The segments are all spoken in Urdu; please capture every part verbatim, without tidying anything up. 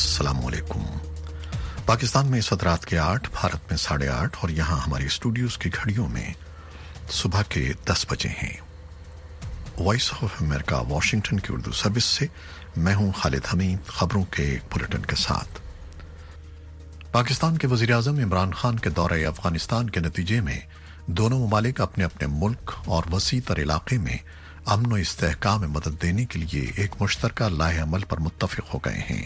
अस्सलाम वालेकुम। पाकिस्तान में इस वक्त रात के आठ, भारत में साढ़े आठ और यहाँ हमारी स्टूडियोज की घड़ियों में सुबह के दस बजे हैं। वॉइस ऑफ अमेरिका वाशिंगटन की उर्दू सर्विस से मैं हूँ खालिद हमीद, खबरों के बुलेटिन के साथ। पाकिस्तान के वजीर आजम इमरान खान के दौरे अफगानिस्तान के नतीजे में दोनों ममालिक अपने अपने मुल्क और वसी तर इलाके में अमन और इस्तेहकाम में मदद देने के लिए एक मुश्तरका लाहे अमल पर मुत्तफिक हो गए हैं।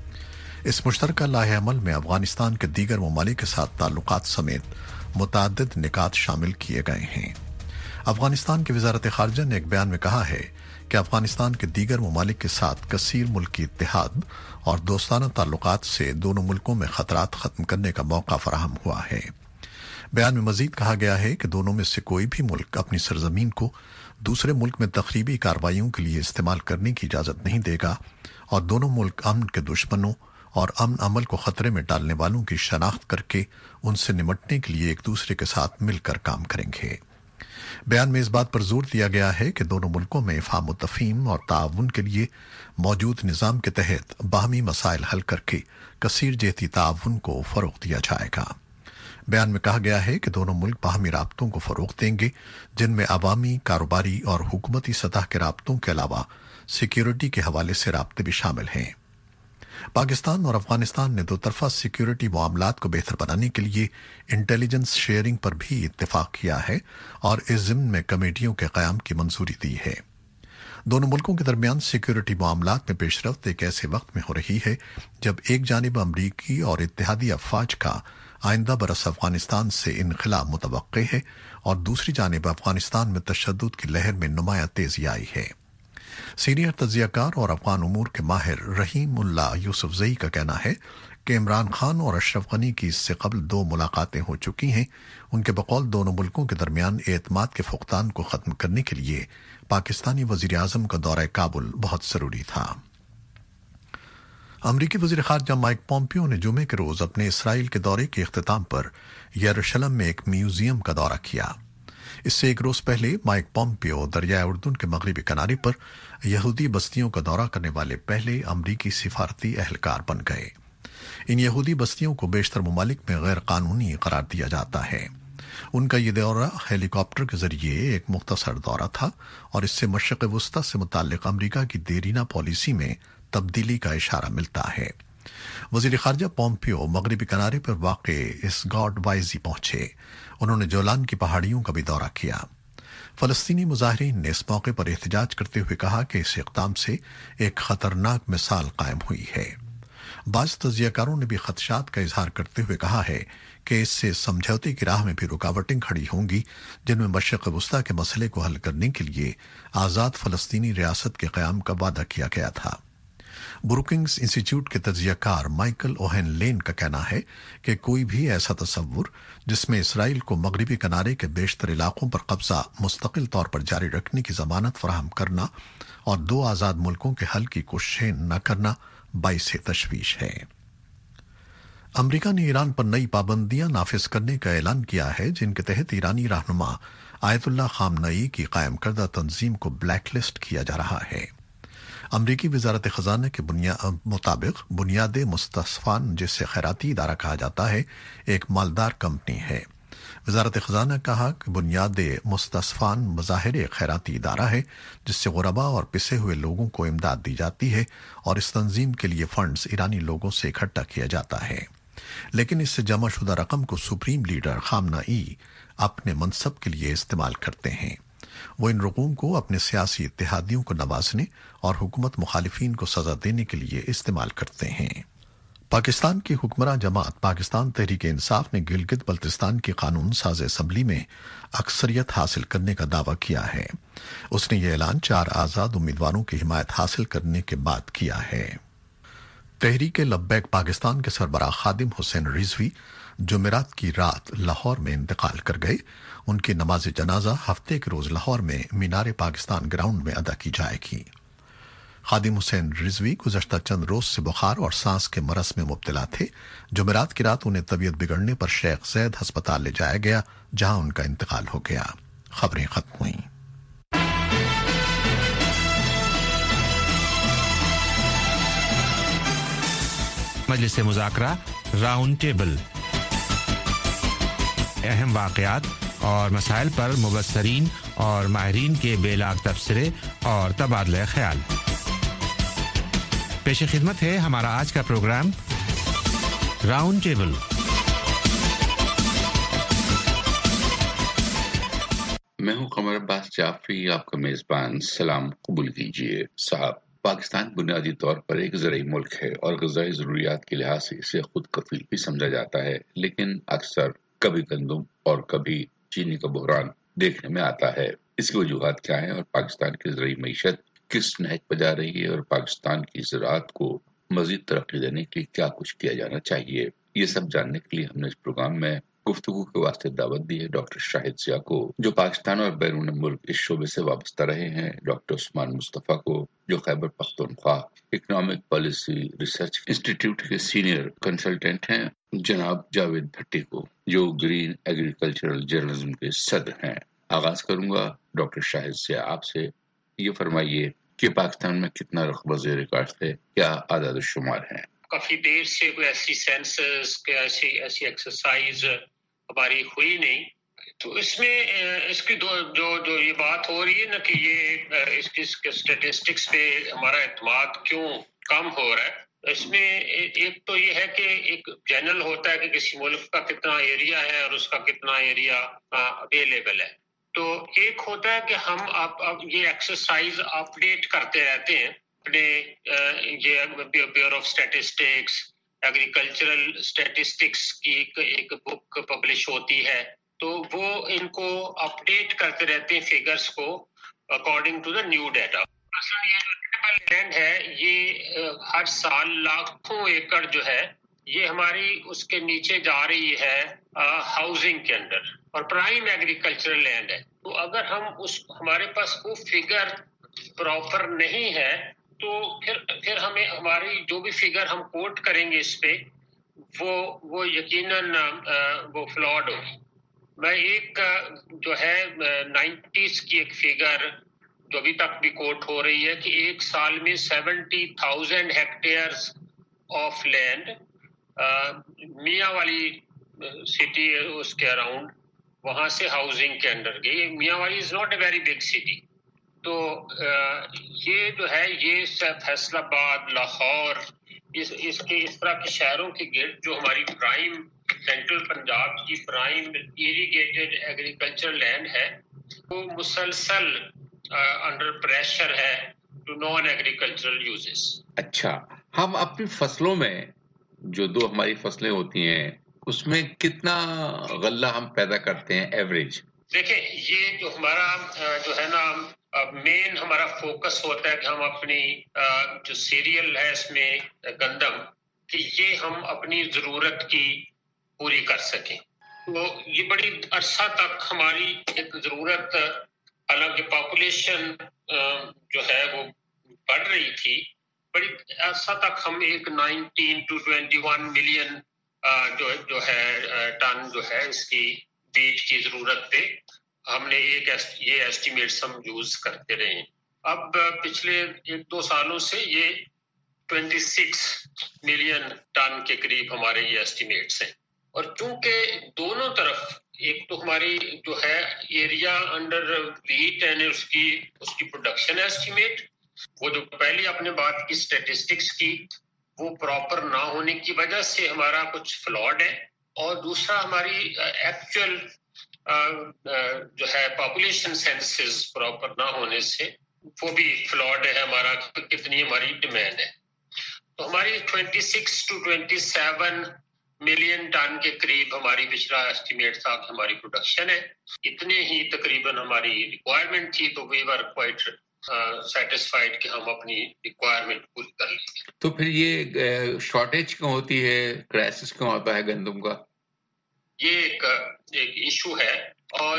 इस मुश्तरका लाहे अमल में अफगानिस्तान के दीगर ममालिक के साथ ताल्लुकात समेत मुतअद्दिद निकात शामिल किए गए हैं। अफगानिस्तान की वजारत खारजा ने एक बयान में कहा है कि अफगानिस्तान के दीगर ममालिक के साथ कसीर मुल्की इत्तेहाद और दोस्ताना ताल्लुकात से दोनों मुल्कों में खतरात खत्म करने का मौका फराहम हुआ है। बयान में मजीद कहा गया है कि दोनों में से कोई भी मुल्क अपनी सरजमीन को दूसरे मुल्क में तखरीबी कार्रवाइयों के लिए इस्तेमाल करने की इजाजत नहीं देगा और दोनों मुल्क अमन के दुश्मनों और अमन अमल को खतरे में डालने वालों की शनाख्त करके उनसे निमटने के लिए एक दूसरे के साथ मिलकर काम करेंगे। बयान में इस बात पर जोर दिया गया है कि दोनों मुल्कों में इफ़हाम तफ़हीम और ताउन के लिए मौजूद निज़ाम के तहत बाहमी मसाइल हल करके कसीर जहती ताउन को फ़रोग़ दिया जाएगा। बयान में कहा गया है कि दोनों मुल्क बाहमी राब्तों को फ़रोग़ देंगे, जिनमें अवामी, कारोबारी और हुकूमती सतह के राब्तों के अलावा सिक्योरिटी के हवाले से राब्ते भी शामिल हैं। पाकिस्तान और अफगानिस्तान ने दो तरफा सिक्योरिटी मामलात को बेहतर बनाने के लिए इंटेलिजेंस शेयरिंग पर भी इत्तेफाक किया है और इस ज़िम्न में कमेटियों के क़याम की मंजूरी दी है। दोनों मुल्कों के दरमियान सिक्योरिटी मामलात में पेशरफ्त एक ऐसे वक्त में हो रही है जब एक जानिब अमरीकी और इत्तेहादी अफवाज का आइंदा बरस अफगानिस्तान से इनखला मुतवक्के है और दूसरी जानिब अफगानिस्तान में तशद्दुद की लहर में नुमाया तेजी आई है। सीनियर तज्जियाकार और अफगान उमूर के माहिर रहीमुल्लाह यूसुफजई का कहना है कि इमरान खान और अशरफ गनी की इससे कबल दो मुलाकातें हो चुकी हैं। उनके बकौल दोनों मुल्कों के दरमियान एतमाद के फुकदान को खत्म करने के लिए पाकिस्तानी वजीर आजम का दौरा काबुल बहुत जरूरी था। अमरीकी वजीर खारजा माइक पॉम्पियो ने जुमे के रोज अपने इसराइल के दौरे के इख्तिताम पर यरूशलेम में एक म्यूजियम का दौरा किया। इससे एक रोज पहले माइक पॉम्पियो दरियाए उर्दून के मगरबी किनारे पर यहूदी बस्तियों का दौरा करने वाले पहले अमरीकी सिफारती एहलकार बन गए। इन यहूदी बस्तियों को बेशतर ममालिक में गैर कानूनी करार दिया जाता है। उनका ये दौरा हेलीकॉप्टर के जरिए एक मुख्तसर दौरा था और इससे मशरक़ वस्ता से मुताल्लिक़ अमरीका की देरीना पॉलिसी में तब्दीली का इशारा मिलता है। वज़ीर ख़ारजा पॉम्पियो मगरबी किनारे पर वाक़े इस गॉड वाइजी पहुंचे। उन्होंने जोलान की पहाड़ियों का भी दौरा किया। फलस्तीनी मुजाहिरीन ने इस मौके पर एहतजाज करते हुए कहा कि इस इक़दाम से एक खतरनाक मिसाल कायम हुई है। बाज़ तज्जियाकारों ने भी खदशात का इजहार करते हुए कहा है कि इससे समझौते की राह में भी रुकावटें खड़ी होंगी, जिनमें मशरक़ वस्ता के मसले को हल करने के लिए आज़ाद फलस्तीनी रियासत के क़याम का वादा किया गया था। ब्रुकिंग्स इंस्टीट्यूट के तज्जियाकार माइकल ओहेन लेन का कहना है कि कोई भी ऐसा तस्वुर जिसमें इसराइल को मगरबी किनारे के बेशतर इलाकों पर कब्जा मुस्तकिल तौर पर जारी रखने की जमानत फराहम करना और दो आज़ाद मुल्कों के हल की कोशिशें न करना बाइसे तशवीश है। अमरीका ने ईरान पर नई पाबंदियां नाफिज करने का ऐलान किया है, जिनके तहत ईरानी रहनुमा आयतुल्लाह खामनई की कायम करदा तंजीम को ब्लैकलिस्ट किया जा रहा है। अमरीकी वजारत खजाना के मुताबिक बुनियाद मुस्तस्फान, जिससे खैराती इदारा कहा जाता है, एक मालदार कंपनी है। वजारत खजाना ने कहा कि बुनियाद मुस्तस्फान बज़ाहिर एक खैराती इदारा है जिससे गुरबा और पिसे हुए लोगों को इमदाद दी जाती है और इस तंजीम के लिए फंड्स ईरानी लोगों से इकट्ठा किया जाता है, लेकिन इससे जमा शुदा रकम को सुप्रीम लीडर खामनई अपने मनसब के लिए इस्तेमाल करते हैं। वो इन लोगों को अपने सियासी इत्तेहादियों को नवाजने और हुकूमत मुखालिफिन को सजा देने के लिए इस्तेमाल करते हैं। पाकिस्तान की हुक्मरान जमात पाकिस्तान तहरीक इंसाफ ने गिलगित बल्तिस्तान की कानून साज असम्बली में अक्सरियत हासिल करने का दावा किया है। उसने ये ऐलान चार आज़ाद उम्मीदवारों की हिमायत हासिल करने के बाद किया है। तहरीक लब्बैक पाकिस्तान के सरबराह खादिम हुसैन रिजवी जुमेरात की रात लाहौर में इंतकाल कर गए। उनकी नमाज जनाजा हफ्ते के रोज लाहौर में मीनार पाकिस्तान ग्राउंड में अदा की जाएगी। खादिम हुसैन रिजवी गुज़श्ता चंद रोज से बुखार और सांस के मरस में मुब्तला थे। जुमेरात की रात उन्हें तबीयत बिगड़ने पर शेख जैद अस्पताल ले जाया गया, जहां उनका इंतकाल हो गया। खबरें खत्म हुई। مجلس مذاکرہ راؤنڈ ٹیبل، اہم واقعات اور مسائل پر مبصرین اور ماہرین کے بے لاگ تبصرے اور تبادلہ خیال۔ پیش خدمت ہے ہمارا آج کا پروگرام راؤنڈ ٹیبل۔ میں ہوں قمر عباس جعفری، آپ کا میزبان۔ سلام قبول کیجیے۔ صاحب، پاکستان بنیادی طور پر ایک زرعی ملک ہے اور غذائی ضروریات کے لحاظ سے اسے خود کفیل بھی سمجھا جاتا ہے، لیکن اکثر کبھی گندم اور کبھی چینی کا بحران دیکھنے میں آتا ہے۔ اس کی وجوہات کیا ہیں اور پاکستان کی زرعی معیشت کس نہج پر جا رہی ہے اور پاکستان کی زراعت کو مزید ترقی دینے کے لیے کیا کچھ کیا جانا چاہیے؟ یہ سب جاننے کے لیے ہم نے اس پروگرام میں گفتگو کے واسطے دعوت دی ہے ڈاکٹر شاہد ضیاء کو، جو پاکستان اور بیرون ملک اس شعبے سے وابستہ رہے ہیں، ڈاکٹر عثمان مصطفیٰ کو، جو Khyber Pakhtunkhwa economic policy research institute کے سینئر کنسلٹنٹ ہیں، جناب جاوید بھٹی کو، جو گرین ایگریکلچرل جرنلزم کے صدر ہیں۔ آغاز کروں گا ڈاکٹر شاہد ضیاء آپ سے۔ یہ فرمائیے کہ پاکستان میں کتنا رقبہ زیر کاشت ہے، کیا اعداد و شمار ہیں؟ کافی دیر سے کوئی ایسی سینسس کے ایسی ایسی ایکسرسائز ہماری ہوئی نہیں، تو اس میں اس کی دو جو جو یہ بات ہو رہی ہے نا کہ یہ اس کی اسٹیٹسٹکس پہ ہمارا اعتماد کیوں کم ہو رہا ہے، اس میں ایک تو یہ ہے کہ ایک جنرل ہوتا ہے کہ کسی ملک کا کتنا ایریا ہے اور اس کا کتنا ایریا اویلیبل ہے، تو ایک ہوتا ہے کہ ہم اب اب یہ ایکسرسائز اپ ڈیٹ کرتے رہتے ہیں اپنے یہ bureau of statistics, agricultural statistics کی ایک بک پبلش ہوتی ہے، تو وہ ان کو اپ ڈیٹ کرتے رہتے ہیں فگرز کو according to the new data. اصل یہ جو لینڈ ہے یہ ہر سال لاکھوں ایکڑ جو ہے یہ ہماری اس کے نیچے جا رہی ہے ہاؤسنگ کے اندر، اور پرائم ایگریکلچرل لینڈ ہے، تو اگر ہم اس ہمارے پاس وہ فگر پراپر نہیں ہے تو پھر پھر ہمیں ہماری جو بھی فگر ہم کوٹ کریں گے اس پہ وہ وہ یقیناً وہ فلاڈ ہوگی۔ میں ایک جو ہے نائنٹیز کی ایک فگر جو ابھی تک بھی کوٹ ہو رہی ہے کہ ایک سال میں seventy thousand hectares of land Mianwali city اس کے اراؤنڈ وہاں سے ہاؤسنگ کے اندر گئی۔ Mianwali is not a very big city, تو یہ جو ہے یہ فیصل آباد، لاہور، اس اس کے اس طرح کے شہروں کے گرد جو ہماری پرائم سینٹرل پنجاب کی پرائم ایریگیٹڈ ایگریکلچر لینڈ ہے وہ مسلسل انڈر پریشر ہے ٹو نان ایگریکلچرل یوزز۔ اچھا، ہم اپنی فصلوں میں جو دو ہماری فصلیں ہوتی ہیں اس میں کتنا غلہ ہم پیدا کرتے ہیں ایوریج؟ دیکھیں، یہ جو ہمارا جو ہے نا مین ہمارا فوکس ہوتا ہے کہ ہم اپنی جو سیریل ہے اس میں گندم کہ یہ ہم اپنی ضرورت کی پوری کر سکیں، تو یہ بڑی عرصہ تک ہماری ایک ضرورت، حالانکہ پاپولیشن جو ہے وہ بڑھ رہی تھی، بڑی عرصہ تک ہم ایک nineteen to twenty one million جو جو ہے ٹن جو ہے اس کی بیج کی ضرورت پہ ہم نے ایک یہ ایسٹیمیٹس ہم یوز کرتے رہے ہیں۔ اب پچھلے ایک دو سالوں سے یہ ٹوینٹی سکس ملین ٹن کے قریب ہمارے یہ ایسٹیمیٹس ہیں، اور چونکہ دونوں طرف ایک تو ہماری جو ہے ایریا انڈر ویٹ اینڈ اس کی اس کی پروڈکشن ایسٹیمیٹ، وہ جو پہلی آپ نے بات کی اسٹیٹسٹکس کی وہ پراپر نہ ہونے کی وجہ سے ہمارا کچھ فلاڈ ہے، اور دوسرا ہماری ایکچوئل جو ہے پاپولیشن سینسز پراپر نہ ہونے سے وہ بھی فلاڈ ہے ہمارا، کتنی ہماری ڈیمانڈ ہے۔ تو ہماری twenty six to twenty seven million ton کے قریب ہماری پچھلا ایسٹیمیٹ تھا کہ ہماری پروڈکشن ہے، اتنے ہی تقریباً ہماری ریکوائرمنٹ تھی، تو وی ور کوائٹ سیٹسفائیڈ کہ ہم اپنی ریکوائرمنٹ پوری کر لیں۔ تو پھر یہ شارٹیج کیوں ہوتی ہے، کرائسس کیوں آتا ہے گندم کا؟ یہ ایک ایک ایشو ہے، اور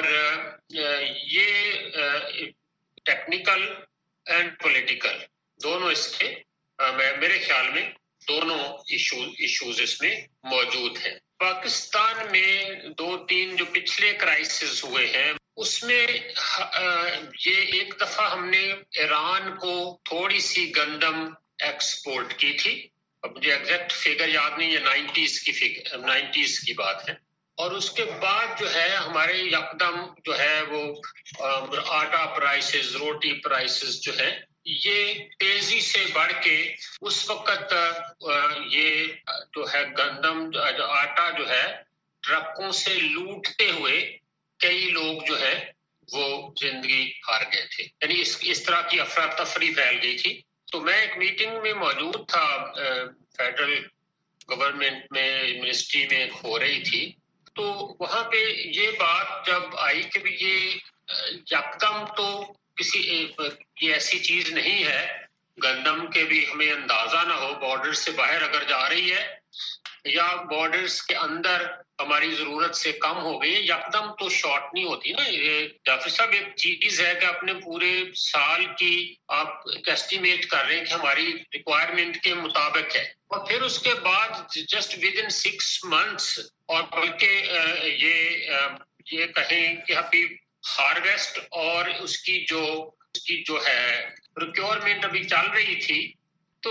یہ ٹیکنیکل اینڈ پولیٹیکل دونوں اس کے میرے خیال میں دونوں ایشوز ایشوز اس میں موجود ہیں۔ پاکستان میں دو تین جو پچھلے کرائسس ہوئے ہیں اس میں یہ ایک دفعہ ہم نے ایران کو تھوڑی سی گندم ایکسپورٹ کی تھی، اب مجھے ایگزیکٹ فگر یاد نہیں ہے، نائنٹیز کی فگر نائنٹیز کی بات ہے. اور اس کے بعد جو ہے ہمارے یکدم جو ہے وہ آٹا پرائسز، روٹی پرائسز جو ہے یہ تیزی سے بڑھ کے اس وقت یہ جو ہے گندم جو آٹا جو ہے ٹرکوں سے لوٹتے ہوئے کئی لوگ جو ہے وہ زندگی ہار گئے تھے. یعنی اس اس طرح کی افراتفری پھیل گئی تھی. تو میں ایک میٹنگ میں موجود تھا، فیڈرل گورنمنٹ میں منسٹری میں ہو رہی تھی. تو وہاں پہ یہ بات جب آئی کہ بھی یہ یکدم تو کسی یہ ایسی چیز نہیں ہے گندم کے بھی ہمیں اندازہ نہ ہو، بارڈر سے باہر اگر جا رہی ہے یا بارڈرز کے اندر ہماری ضرورت سے کم ہو گئی، یکدم تو شارٹ نہیں ہوتی نا. یہ ڈاکٹر صاحب ایک چیز ہے کہ اپنے پورے سال کی آپ ایسٹیمیٹ کر رہے ہیں کہ ہماری ریکوائرمنٹ کے مطابق ہے، اور پھر اس کے بعد just within six months اور بلکہ یہ یہ کہیں کہ ابھی ہارویسٹ اور اس کی جو اس کی جو ہے پروکیورمنٹ ابھی چل رہی تھی، تو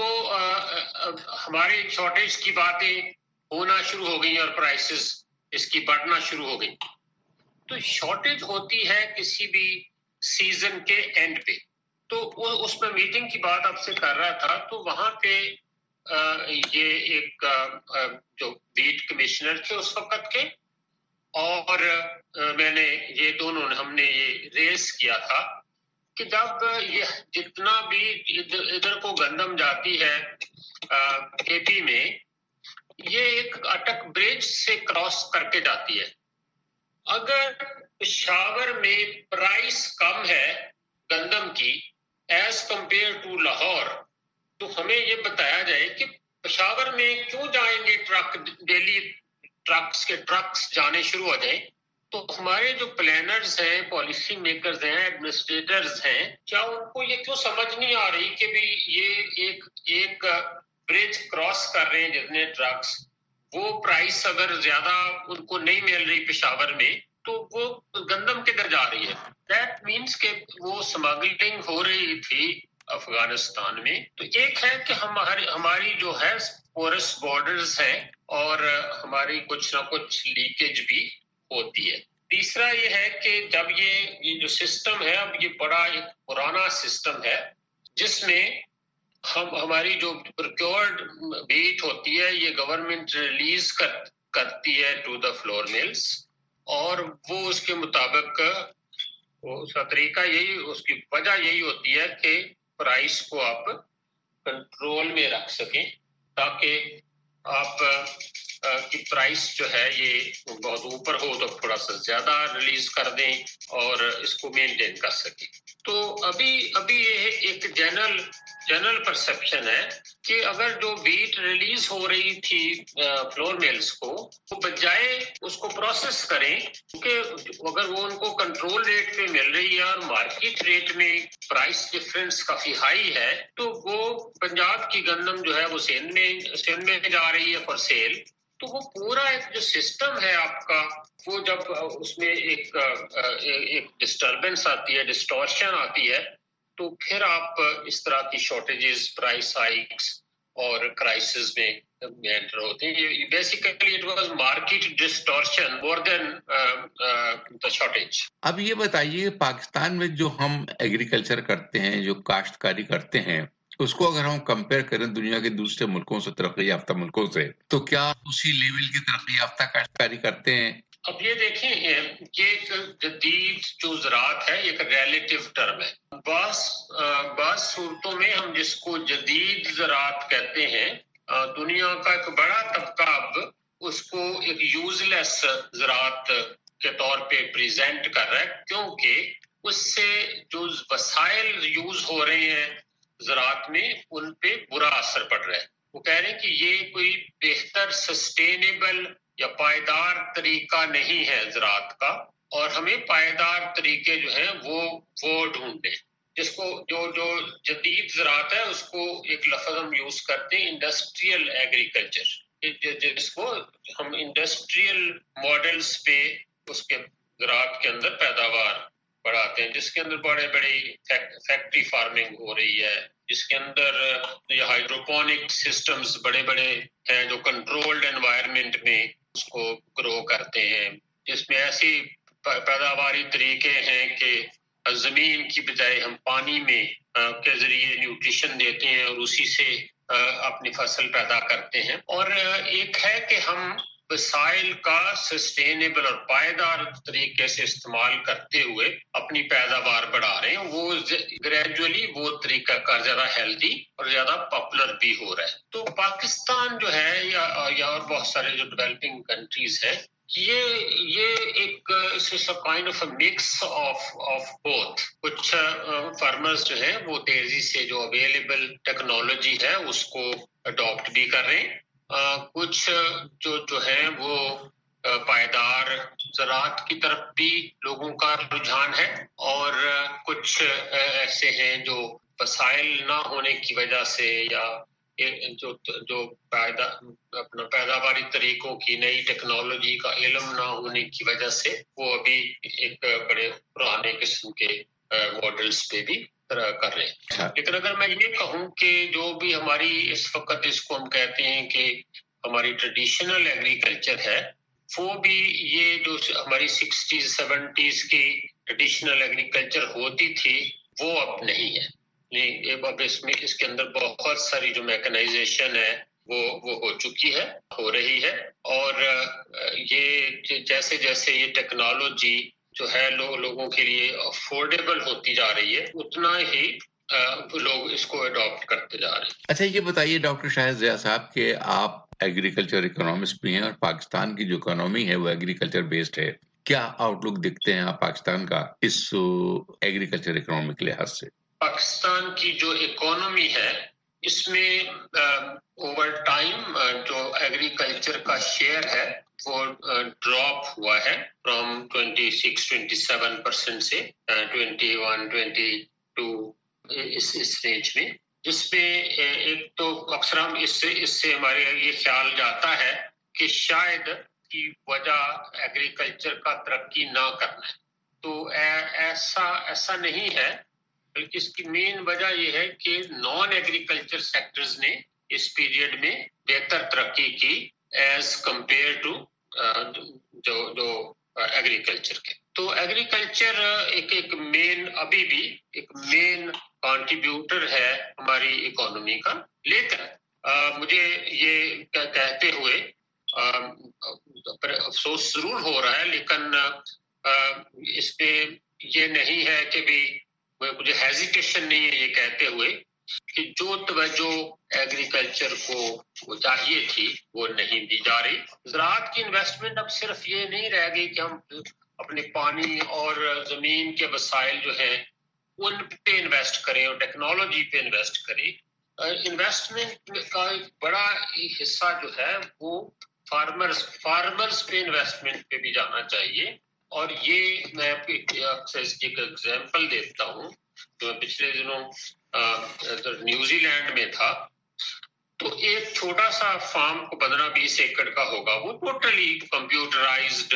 ہمارے شارٹیج کی باتیں ہونا شروع ہو گئی اور پرائسز اس کی بڑھنا شروع ہو گئی. تو شارٹیج ہوتی ہے کسی بھی سیزن کے اینڈ پہ. تو اس میں میٹنگ کی بات آپ سے کر رہا تھا، تو وہاں پہ یہ ایک جو ویٹ کمشنر تھے اس وقت کے، اور میں نے یہ دونوں ہم نے یہ ریز کیا تھا کہ جب یہ جتنا بھی ادھر کو گندم جاتی ہے اے پی میں، یہ ایک اٹک برج سے کراس کر کے جاتی ہے. اگر پشاور میں پرائس کم ہے گندم کی ایز کمپیئر ٹو لاہور، تو ہمیں یہ بتایا جائے کہ پشاور میں کیوں جائیں گے ٹرک، ڈیلی ٹرکس کے ٹرکس جانے شروع ہو جائیں. تو ہمارے جو پلانرز ہیں، پالیسی میکرز ہیں، ایڈمنسٹریٹرز ہیں، کیا ان کو یہ کیوں سمجھ نہیں آ رہی کہ بھی یہ ایک ایک برج کراس کر رہے ہیں جتنے ٹرکس، وہ پرائس اگر زیادہ ان کو نہیں مل رہی پشاور میں تو وہ گندم کدھر جا رہی ہے. دیٹ مینس کہ وہ اسمگلنگ ہو رہی تھی افغانستان میں. تو ایک ہے کہ ہماری ہماری جو ہے پورس بارڈرز ہیں اور ہماری کچھ نہ کچھ لیکیج بھی ہوتی ہے. تیسرا یہ ہے کہ جب یہ یہ جو سسٹم ہے، اب یہ بڑا ایک پرانا سسٹم ہے جس میں ہم ہماری جو پروکیورڈ ویٹ ہوتی ہے یہ گورنمنٹ ریلیز کر کرتی ہے ٹو دا فلور ملز، اور وہ اس کے مطابق اس کا طریقہ یہی، اس کی وجہ یہی ہوتی ہے کہ پرائس کو آپ کنٹرول میں رکھ سکیں تاکہ آپ کی پرائس جو ہے یہ بہت اوپر ہو تو تھوڑا سا زیادہ ریلیز کر دیں اور اس کو مینٹین کر سکیں. تو ابھی ابھی یہ ایک جنرل جنرل پرسپشن ہے کہ اگر جو ویٹ ریلیز ہو رہی تھی فلور میلز کو، وہ بجائے اس کو پروسیس کریں، کیونکہ اگر وہ ان کو کنٹرول ریٹ پہ مل رہی ہے اور مارکیٹ ریٹ میں پرائس ڈفرنس کافی ہائی ہے، تو وہ پنجاب کی گندم جو ہے وہ سندھ میں سندھ میں جا رہی ہے فار سیل. تو وہ پورا ایک جو سسٹم ہے آپ کا، وہ جب اس میں ایک ایک ڈسٹربنس آتی ہے، ڈسٹورشن آتی ہے، تو پھر آپ اس طرح کی شارٹیجز، پرائس ہائیکس اور کرائسس میں انٹر ہوتے ہیں. یہ basically it was market distortion more than the shortage. اب یہ بتائیے، پاکستان میں جو ہم ایگریکلچر کرتے ہیں، جو کاشتکاری کرتے ہیں، اس کو اگر ہم کمپیئر کریں دنیا کے دوسرے ملکوں سے، ترقی یافتہ ملکوں سے، تو کیا اسی لیول کی ترقی یافتہ کاشتکاری کرتے ہیں؟ اب یہ دیکھیں، یہ جدید جو زراعت ہے ایک ریلیٹیو ٹرم ہے. بعض بعض صورتوں میں ہم جس کو جدید زراعت کہتے ہیں، دنیا کا ایک بڑا طبقہ اب اس کو ایک یوز لیس زراعت کے طور پہ پریزنٹ کر رہا ہے، کیونکہ اس سے جو وسائل یوز ہو رہے ہیں زراعت میں ان پہ برا اثر پڑ رہا ہے. وہ کہہ رہے ہیں کہ یہ کوئی بہتر سسٹینیبل یا پائیدار طریقہ نہیں ہے زراعت کا، اور ہمیں پائیدار طریقے جو ہیں وہ وہ ڈھونڈیں. جس کو جو جو جدید زراعت ہے اس کو ایک لفظ ہم یوز کرتے ہیں انڈسٹریل ایگریکلچر، جس کو ہم انڈسٹریل ماڈلز پہ اس کے زراعت کے اندر پیداوار بڑھاتے ہیں، جس کے اندر بڑے بڑی فیکٹری فارمنگ ہو رہی ہے، جس کے اندر یہ ہائیڈروپونک سسٹمز بڑے بڑے ہیں جو کنٹرولڈ انوائرمنٹ میں اس کو گرو کرتے ہیں، جس میں ایسی پیداواری طریقے ہیں کہ زمین کی بجائے ہم پانی میں کے ذریعے نیوٹریشن دیتے ہیں اور اسی سے اپنی فصل پیدا کرتے ہیں. اور ایک ہے کہ ہم وسائل کا سسٹینیبل اور پائیدار طریقے سے استعمال کرتے ہوئے اپنی پیداوار بڑھا رہے ہیں. وہ گریجولی وہ طریقہ کار زیادہ ہیلدی اور زیادہ پاپولر بھی ہو رہا ہے. تو پاکستان جو ہے یا یا اور بہت سارے جو ڈیولپنگ کنٹریز ہیں، یہ یہ ایک kind of a mix of of both. کچھ فارمرز جو ہیں وہ تیزی سے جو اویلیبل ٹیکنالوجی ہے اس کو اڈاپٹ بھی کر رہے ہیں، کچھ جو جو ہیں وہ پائیدار زراعت کی طرف بھی لوگوں کا رجحان ہے، اور کچھ ایسے ہیں جو وسائل نہ ہونے کی وجہ سے یا جو جو پیدا اپنا پیداواری طریقوں کی نئی ٹیکنالوجی کا علم نہ ہونے کی وجہ سے وہ ابھی ایک بڑے پرانے قسم کے ماڈلز پہ بھی کر رہے ہیں. لیکن اگر میں یہ کہوں کہ جو بھی ہماری اس وقت اس کو ہم کہتے ہیں کہ ہماری ٹریڈیشنل ایگریکلچر ہے، وہ بھی یہ جو ہماری سکسٹیز سیونٹیز کی ٹریڈیشنل ایگریکلچر ہوتی تھی وہ اب نہیں ہے. اب اس میں اس کے اندر بہت ساری جو میکنائزیشن ہے وہ وہ ہو چکی ہے، ہو رہی ہے، اور یہ جیسے جیسے یہ ٹیکنالوجی جو ہے لوگ لوگوں کے لیے افورڈیبل ہوتی جا رہی ہے اتنا ہی لوگ اس کو اڈاپٹ کرتے جا رہے ہیں. اچھا یہ بتائیے ڈاکٹر شاہد ضیاء صاحب کہ آپ ایگریکلچر اکنامسٹ بھی ہیں اور پاکستان کی جو اکانومی ہے وہ ایگریکلچر بیسڈ ہے. کیا آؤٹ لک دکھتے ہیں آپ پاکستان کا اس ایگریکلچر اکنامی کے لحاظ سے؟ پاکستان کی جو اکانومی ہے اس میں اوور ٹائم جو ایگریکلچر کا شیئر ہے وہ ڈراپ ہوا ہے from twenty six twenty seven percent سے ٹوینٹی ون ٹوینٹی ٹو اس اس رینج میں، جس میں ایک تو اکثر ہم اس سے اس سے ہمارے یہ خیال جاتا ہے کہ شاید کی وجہ ایگریکلچر کا ترقی نہ کرنا ہے. تو ایسا ایسا نہیں ہے، بلکہ اس کی مین وجہ یہ ہے کہ نان ایگریکلچر سیکٹرز نے اس پیریڈ میں بہتر ترقی کی ایز کمپیئر ٹو جو جو ایگریکلچر کے. تو ایگریکلچر ایک ایک مین ابھی بھی ایک مین کنٹریبیوٹر ہے ہماری اکانومی کا. لیکن مجھے یہ کہتے ہوئے افسوس ضرور ہو رہا ہے، لیکن اس پہ یہ نہیں ہے کہ بھی مجھے ہیزیٹیشن نہیں ہے یہ کہتے ہوئے کہ جو توجہ ایگریکلچر کو چاہیے تھی وہ نہیں دی جا رہی. زراعت کی انویسٹمنٹ اب صرف یہ نہیں رہ گئی کہ ہم اپنے پانی اور زمین کے وسائل جو ہیں ان پہ انویسٹ کریں اور ٹیکنالوجی پہ انویسٹ کریں. انویسٹمنٹ کا ایک بڑا حصہ جو ہے وہ فارمرز فارمرز پہ انویسٹمنٹ پہ بھی جانا چاہیے. اور یہ میں اکثر اس کی ایک ایگزامپل دیتا ہوں. جو پچھلے دنوں نیوزی لینڈ میں تھا، تو ایک چھوٹا سا فارم کو پندرہ بیس ایکڑ کا ہوگا، وہ ٹوٹلی کمپیوٹرائزڈ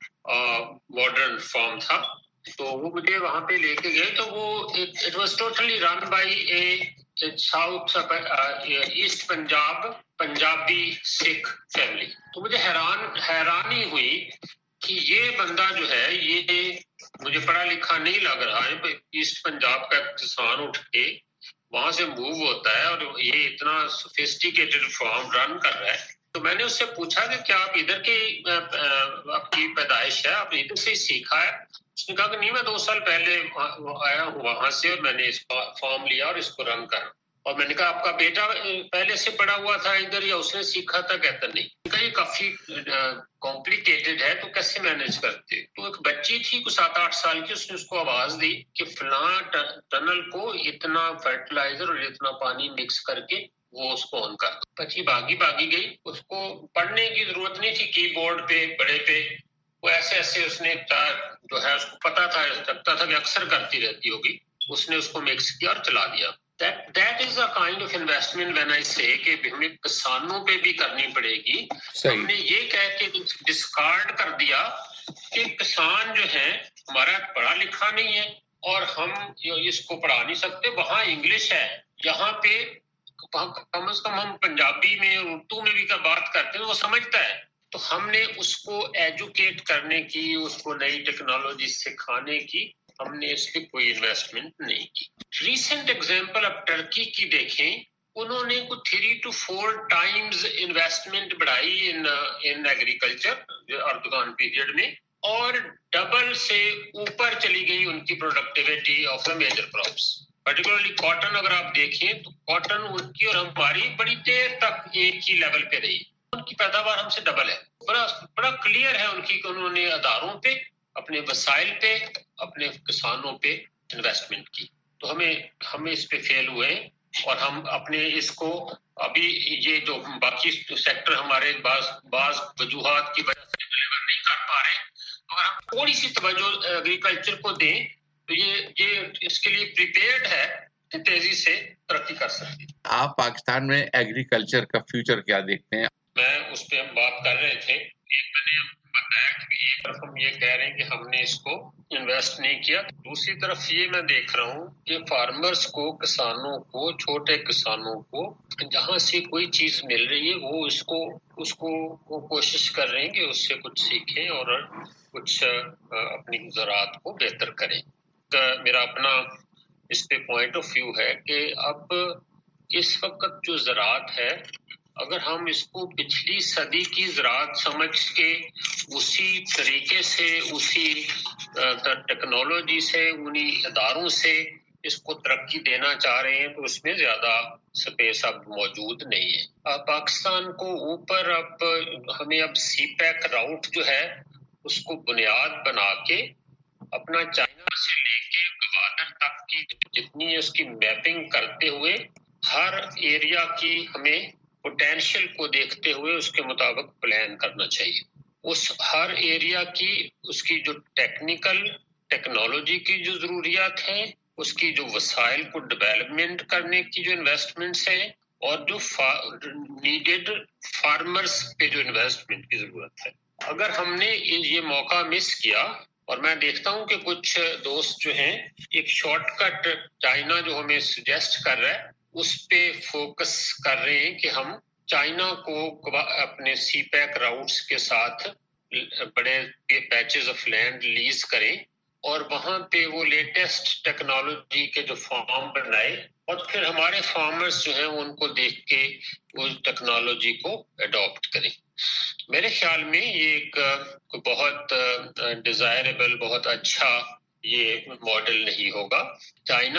ماڈرن فارم تھا. تو وہ مجھے وہاں پہ لے کے گئے تو وہ it was totally run by a south east Punjab Punjabi Sikh family. تو مجھے حیران حیرانی ہوئی کہ یہ بندہ جو ہے یہ مجھے پڑھا لکھا نہیں لگ رہا ہے، ایسٹ پنجاب کا کسان اٹھ کے وہاں سے موو ہوتا ہے اور یہ اتنا سوفسٹیکیٹڈ فارم رن کر رہا ہے. تو میں نے اس سے پوچھا کہ کیا آپ ادھر کے آپ کی پیدائش ہے، آپ نے ادھر سے ہی سیکھا ہے؟ اس نے کہا کہ نہیں، میں دو سال پہلے آیا ہوں وہاں سے اور میں نے اس فارم لیا اور اس کو رن کرا. اور میں نے کہا آپ کا بیٹا پہلے سے پڑا ہوا تھا ادھر یا اس نے سیکھا تھا؟ کہتا نہیں. کہا یہ کافی کمپلیکیٹڈ ہے تو کیسے مینج کرتے؟ تو ایک بچی تھی کچھ سات آٹھ سال کی، اس نے اس کو آواز دی کہ فلاں ٹنل کو اتنا فرٹیلائزر اور اتنا پانی مکس کر کے وہ اس کو آن کر دو. بچی بھاگی بھاگی گئی، اس کو پڑھنے کی ضرورت نہیں تھی کی بورڈ پہ بڑے پہ، وہ ایسے ایسے اس نے جو ہے اس کو پتا تھا لگتا تھا کہ اکثر کرتی رہتی ہوگی، اس نے اس کو مکس کیا اور چلا دیا. That, that is a kind of investment when I say کہ ہمیں کسانوں پہ بھی کرنی پڑے گی. ہم نے یہ کہہ کے ڈسکارڈ کر دیا کہ کسان جو ہے ہمارا پڑھا لکھا نہیں ہے اور ہم اس کو پڑھا نہیں سکتے. وہاں انگلش ہے یہاں پہ کم از کم ہم پنجابی میں اور اردو میں بھی کا بات کرتے ہیں وہ سمجھتا ہے، تو ہم نے اس کو ایجوکیٹ کرنے کی، اس کو نئی ٹیکنالوجی سکھانے کی ہم نے اس پہ کوئی انویسٹمنٹ نہیں کی۔ ریسنٹ ایگزامپل اب ٹرکی کی دیکھیں، انہوں نے کوئی three to four times investment بڑھائی in in agriculture Erdogan period میں، اور ڈبل سے اوپر چلی گئی ان کی productivity of the major crops. Particularly cotton اگر آپ دیکھیں تو کاٹن ان کی اور ہماری بڑی دیر تک ایک ہی لیول پہ رہی، ان کی پیداوار ہم سے ڈبل ہے۔ بڑا بڑا کلیئر ہے ان کی کہ انہوں نے اداروں پہ، اپنے وسائل پہ، اپنے کسانوں پہ انویسٹمنٹ کی، تو ہمیں ہمیں اس پہ فیل ہوئے، اور ہم اپنے اس کو ابھی یہ جو باقی سیکٹر ہمارے بعض بعض وجوہات کی وجہ سے ڈلیور نہیں کر پا رہے، اگر ہم تھوڑی سی توجہ ایگریکلچر کو دیں تو یہ یہ اس کے لیے پریپیئرڈ ہے کہ تیزی سے ترقی کر سکتی۔ آپ پاکستان میں ایگریکلچر کا فیوچر کیا دیکھتے ہیں؟ میں اس پہ ہم بات کر رہے تھے، ایک میں نے بتایا کہ ایک طرف ہم یہ کہہ رہے ہیں کہ ہم نے اس کو انویسٹ نہیں کیا، دوسری طرف یہ میں دیکھ رہا ہوں کہ فارمرز کو، کسانوں کو، چھوٹے کسانوں کو جہاں سے کوئی چیز مل رہی ہے وہ اس کو اس کو وہ کوشش کر رہے ہیں کہ اس سے کچھ سیکھیں اور کچھ اپنی زراعت کو بہتر کریں۔ میرا اپنا اس پہ پوائنٹ آف ویو ہے کہ اب اس وقت جو زراعت ہے، اگر ہم اس کو پچھلی صدی کی زراعت سمجھ کے اسی طریقے سے، اسی ٹیکنالوجی سے، انہی اداروں سے اس کو ترقی دینا چاہ رہے ہیں تو اس میں زیادہ سپیس اب موجود نہیں ہے۔ اب پاکستان کو اوپر اب ہمیں اب سی پیک راؤٹ جو ہے اس کو بنیاد بنا کے اپنا چائنا سے لے کے گوادر تک کی جتنی اس کی میپنگ کرتے ہوئے ہر ایریا کی ہمیں پوٹینشیل کو دیکھتے ہوئے اس کے مطابق پلان کرنا چاہیے۔ اس ہر ایریا کی اس کی جو ٹیکنیکل ٹیکنالوجی کی جو ضروریات ہیں، اس کی جو وسائل کو ڈیولپمنٹ کرنے کی جو انویسٹمنٹس ہیں، اور جو نیڈڈ فارمرز پہ جو انویسٹمنٹ کی ضرورت ہے، اگر ہم نے یہ موقع مس کیا، اور میں دیکھتا ہوں کہ کچھ دوست جو ہیں ایک شارٹ کٹ چائنا جو ہمیں سجیسٹ کر رہا ہے اس پہ فوکس کر رہے ہیں کہ ہم چائنا کو اپنے سی پیک راؤٹس کے ساتھ بڑے پیچز آف لینڈ لیز کریں، اور وہاں پہ وہ لیٹسٹ ٹیکنالوجی کے جو فارم بنائے، اور پھر ہمارے فارمرز جو ہیں ان کو دیکھ کے اس ٹیکنالوجی کو اڈاپٹ کریں۔ میرے خیال میں یہ ایک بہت ڈیزائربل، بہت اچھا یہ ماڈل نہیں ہوگا۔ چائنا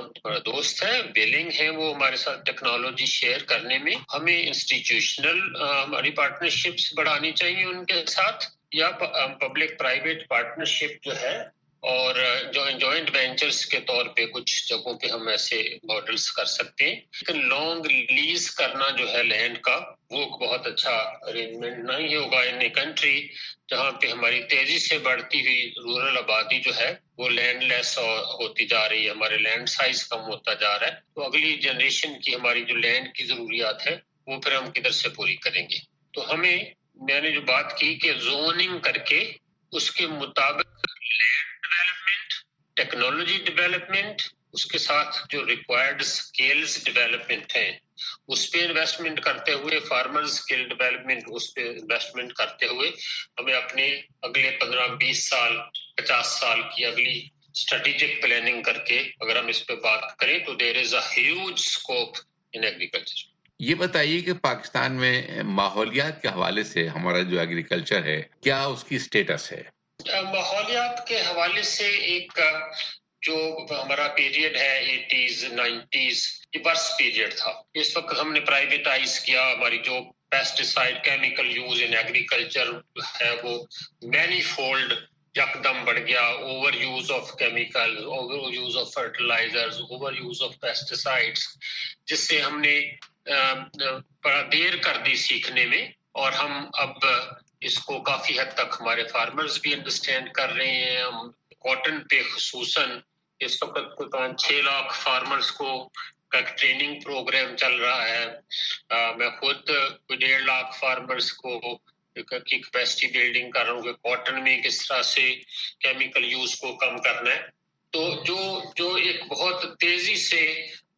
دوست ہے، ویلنگ ہے وہ ہمارے ساتھ ٹیکنالوجی شیئر کرنے میں، ہمیں انسٹیٹیوشنل ہماری پارٹنرشپس بڑھانی چاہیے ان کے ساتھ، یا پبلک پرائیویٹ پارٹنرشپ جو ہے، اور جو جوائنٹ وینچرز کے طور پہ کچھ جگہوں پہ ہم ایسے ماڈلز کر سکتے ہیں۔ لیکن لانگ لیز کرنا جو ہے لینڈ کا، وہ بہت اچھا ارینجمنٹ نہیں ہوگا ان اے کنٹری جہاں پہ ہماری تیزی سے بڑھتی ہوئی رورل آبادی جو ہے وہ لینڈ لیس ہوتی جا رہی ہے، ہمارے لینڈ سائز کم ہوتا جا رہا ہے، تو اگلی جنریشن کی ہماری جو لینڈ کی ضروریات ہے وہ پھر ہم کدھر سے پوری کریں گے؟ تو ہمیں، میں نے جو بات کی کہ زوننگ کر کے اس کے مطابق لینڈ ڈیولپمنٹ، ٹیکنالوجی ڈیولپمنٹ، اس کے ساتھ جو ریکوائرڈ اسکیلز ڈیولپمنٹ ہیں اس پہ انویسٹمنٹ کرتے ہوئے، فارمر اسکل ڈیولپمنٹ اس پہ انویسٹمنٹ کرتے ہوئے، ہمیں اپنے اگلے پندرہ بیس سال، پچاس سال کی اگلی اسٹریٹجک پلاننگ کر کے اگر ہم اس پہ بات کریں تو there is a huge scope in agriculture. یہ بتائیے کہ پاکستان میں ماحولیات کے حوالے سے ہمارا جو ایگریکلچر ہے کیا اس کی سٹیٹس ہے؟ ماحولیات کے حوالے سے ایک جو ہمارا پیریڈ ہے ایٹیز نائنٹیز، یہ برس پیریڈ تھا۔ اس وقت ہم نے پرائیویٹائز کیا، ہماری جو pesticide chemical use in agriculture ہے وہ مینی فولڈ یکدم بڑھ گیا، over use of chemical, over use of fertilisers, over use of pesticides, جس سے ہم نے بڑا دیر کر دی سیکھنے میں، اور ہم اب اس کو کافی حد تک ہمارے فارمرز بھی انڈرسٹینڈ کر رہے ہیں۔ ہم کاٹن پہ خصوصاً اس وقت کوئی پانچ چھ لاکھ فارمرز کو کا ٹریننگ پروگرام چل رہا ہے۔ آ, میں خود کوئی ڈیڑھ لاکھ فارمرز کو کی کیپیسٹی بلڈنگ کر رہا ہوں کہ کاٹن میں کس طرح سے کیمیکل یوز کو کم کرنا ہے۔ تو جو جو ایک بہت تیزی سے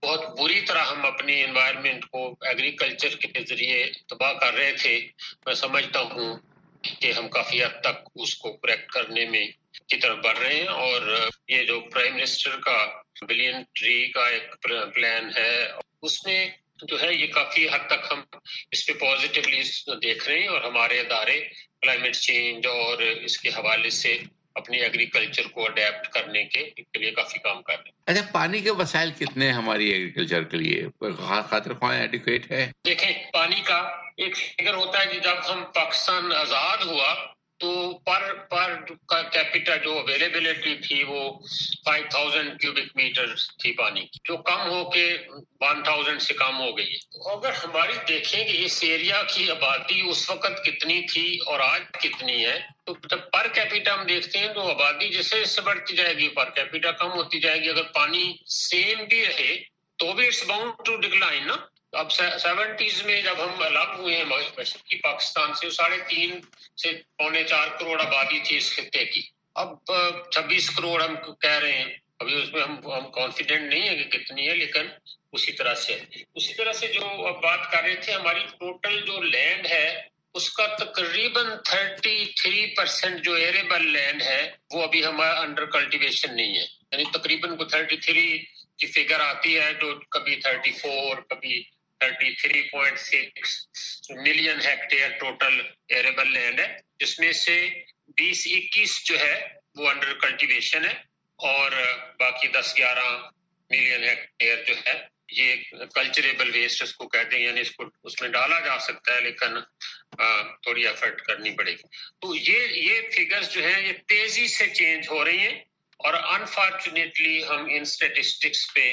بہت بری طرح ہم اپنی انوائرمنٹ کو ایگریکلچر کے ذریعے تباہ کر رہے تھے. میں سمجھتا ہوں کہ ہم کافی حد تک اس کو کریکٹ کرنے میں کی طرف بڑھ رہے ہیں، اور یہ جو پرائم منسٹر کا بلین ٹری کا ایک پلان ہے اس میں جو ہے یہ کافی حد تک ہم اس پہ پازیٹیولی دیکھ رہے ہیں، اور ہمارے ادارے کلائمیٹ چینج اور اس کے حوالے سے اپنی ایگریکلچر کو اڈیپٹ کرنے کے لیے کافی کام کر رہے ہیں. اچھا، پانی کے وسائل کتنے ہماری ایگریکلچر کے لیے خاطر خواہ ایڈیکویٹ ہے؟ دیکھیں، پانی کا ایک فگر ہوتا ہے کہ جب ہم پاکستان آزاد ہوا تو پر پر کیپیٹا جو اویلیبلٹی تھی وہ فائیو تھاؤزینڈ کیوبک میٹر تھی پانی کی، جو کم ہو کے ون تھاؤزینڈ سے کم ہو گئی ہے. اگر ہماری دیکھیں کہ اس ایریا کی آبادی اس وقت کتنی تھی اور آج کتنی ہے، تو جب پر کیپیٹا ہم دیکھتے ہیں تو آبادی جیسے اس سے بڑھتی جائے گی، پر کیپیٹا کم ہوتی جائے گی. اگر پانی سیم بھی رہے تو بھی اٹس باؤنڈ ٹو ڈکلائن نا. اب سیونٹیز میں جب ہم الگ ہوئے ہیں مشرقی پاکستان سے، ساڑھے تین سے پونے چار کروڑ آبادی تھی اس خطے کی. اب چھبیس کروڑ ہم کہہ رہے ہیں. ابھی اس میں ہم ہم کانفیڈنٹ نہیں ہے کہ کتنی ہے، لیکن اسی طرح سے اسی طرح سے جو اب بات کر رہے تھے، ہماری ٹوٹل جو لینڈ ہے اس کا تقریباً تھرٹی تھری پرسینٹ جو ایریبل لینڈ ہے وہ ابھی ہمارا انڈر کلٹیویشن نہیں ہے. یعنی تقریباً کو تھرٹی تھری کی فگر آتی ہے، جو کبھی تھرٹی فور کبھی thirty three point six million hectare total arable land ہے، جس میں سے بیس اکیس جو ہے وہ انڈر کلٹیویشن ہے، اور باقی دس گیارہ ملین ہیکٹیئر جو ہے یہ کلچریبل ویسٹ اس کو کہتے ہیں. یعنی اس کو اس میں ڈالا جا سکتا ہے لیکن تھوڑی ایفرٹ کرنی پڑے گی. تو یہ یہ فگرز جو ہیں یہ تیزی سے چینج ہو رہی ہیں، اور انفارچونیٹلی ہم ان اسٹیٹسٹکس پہ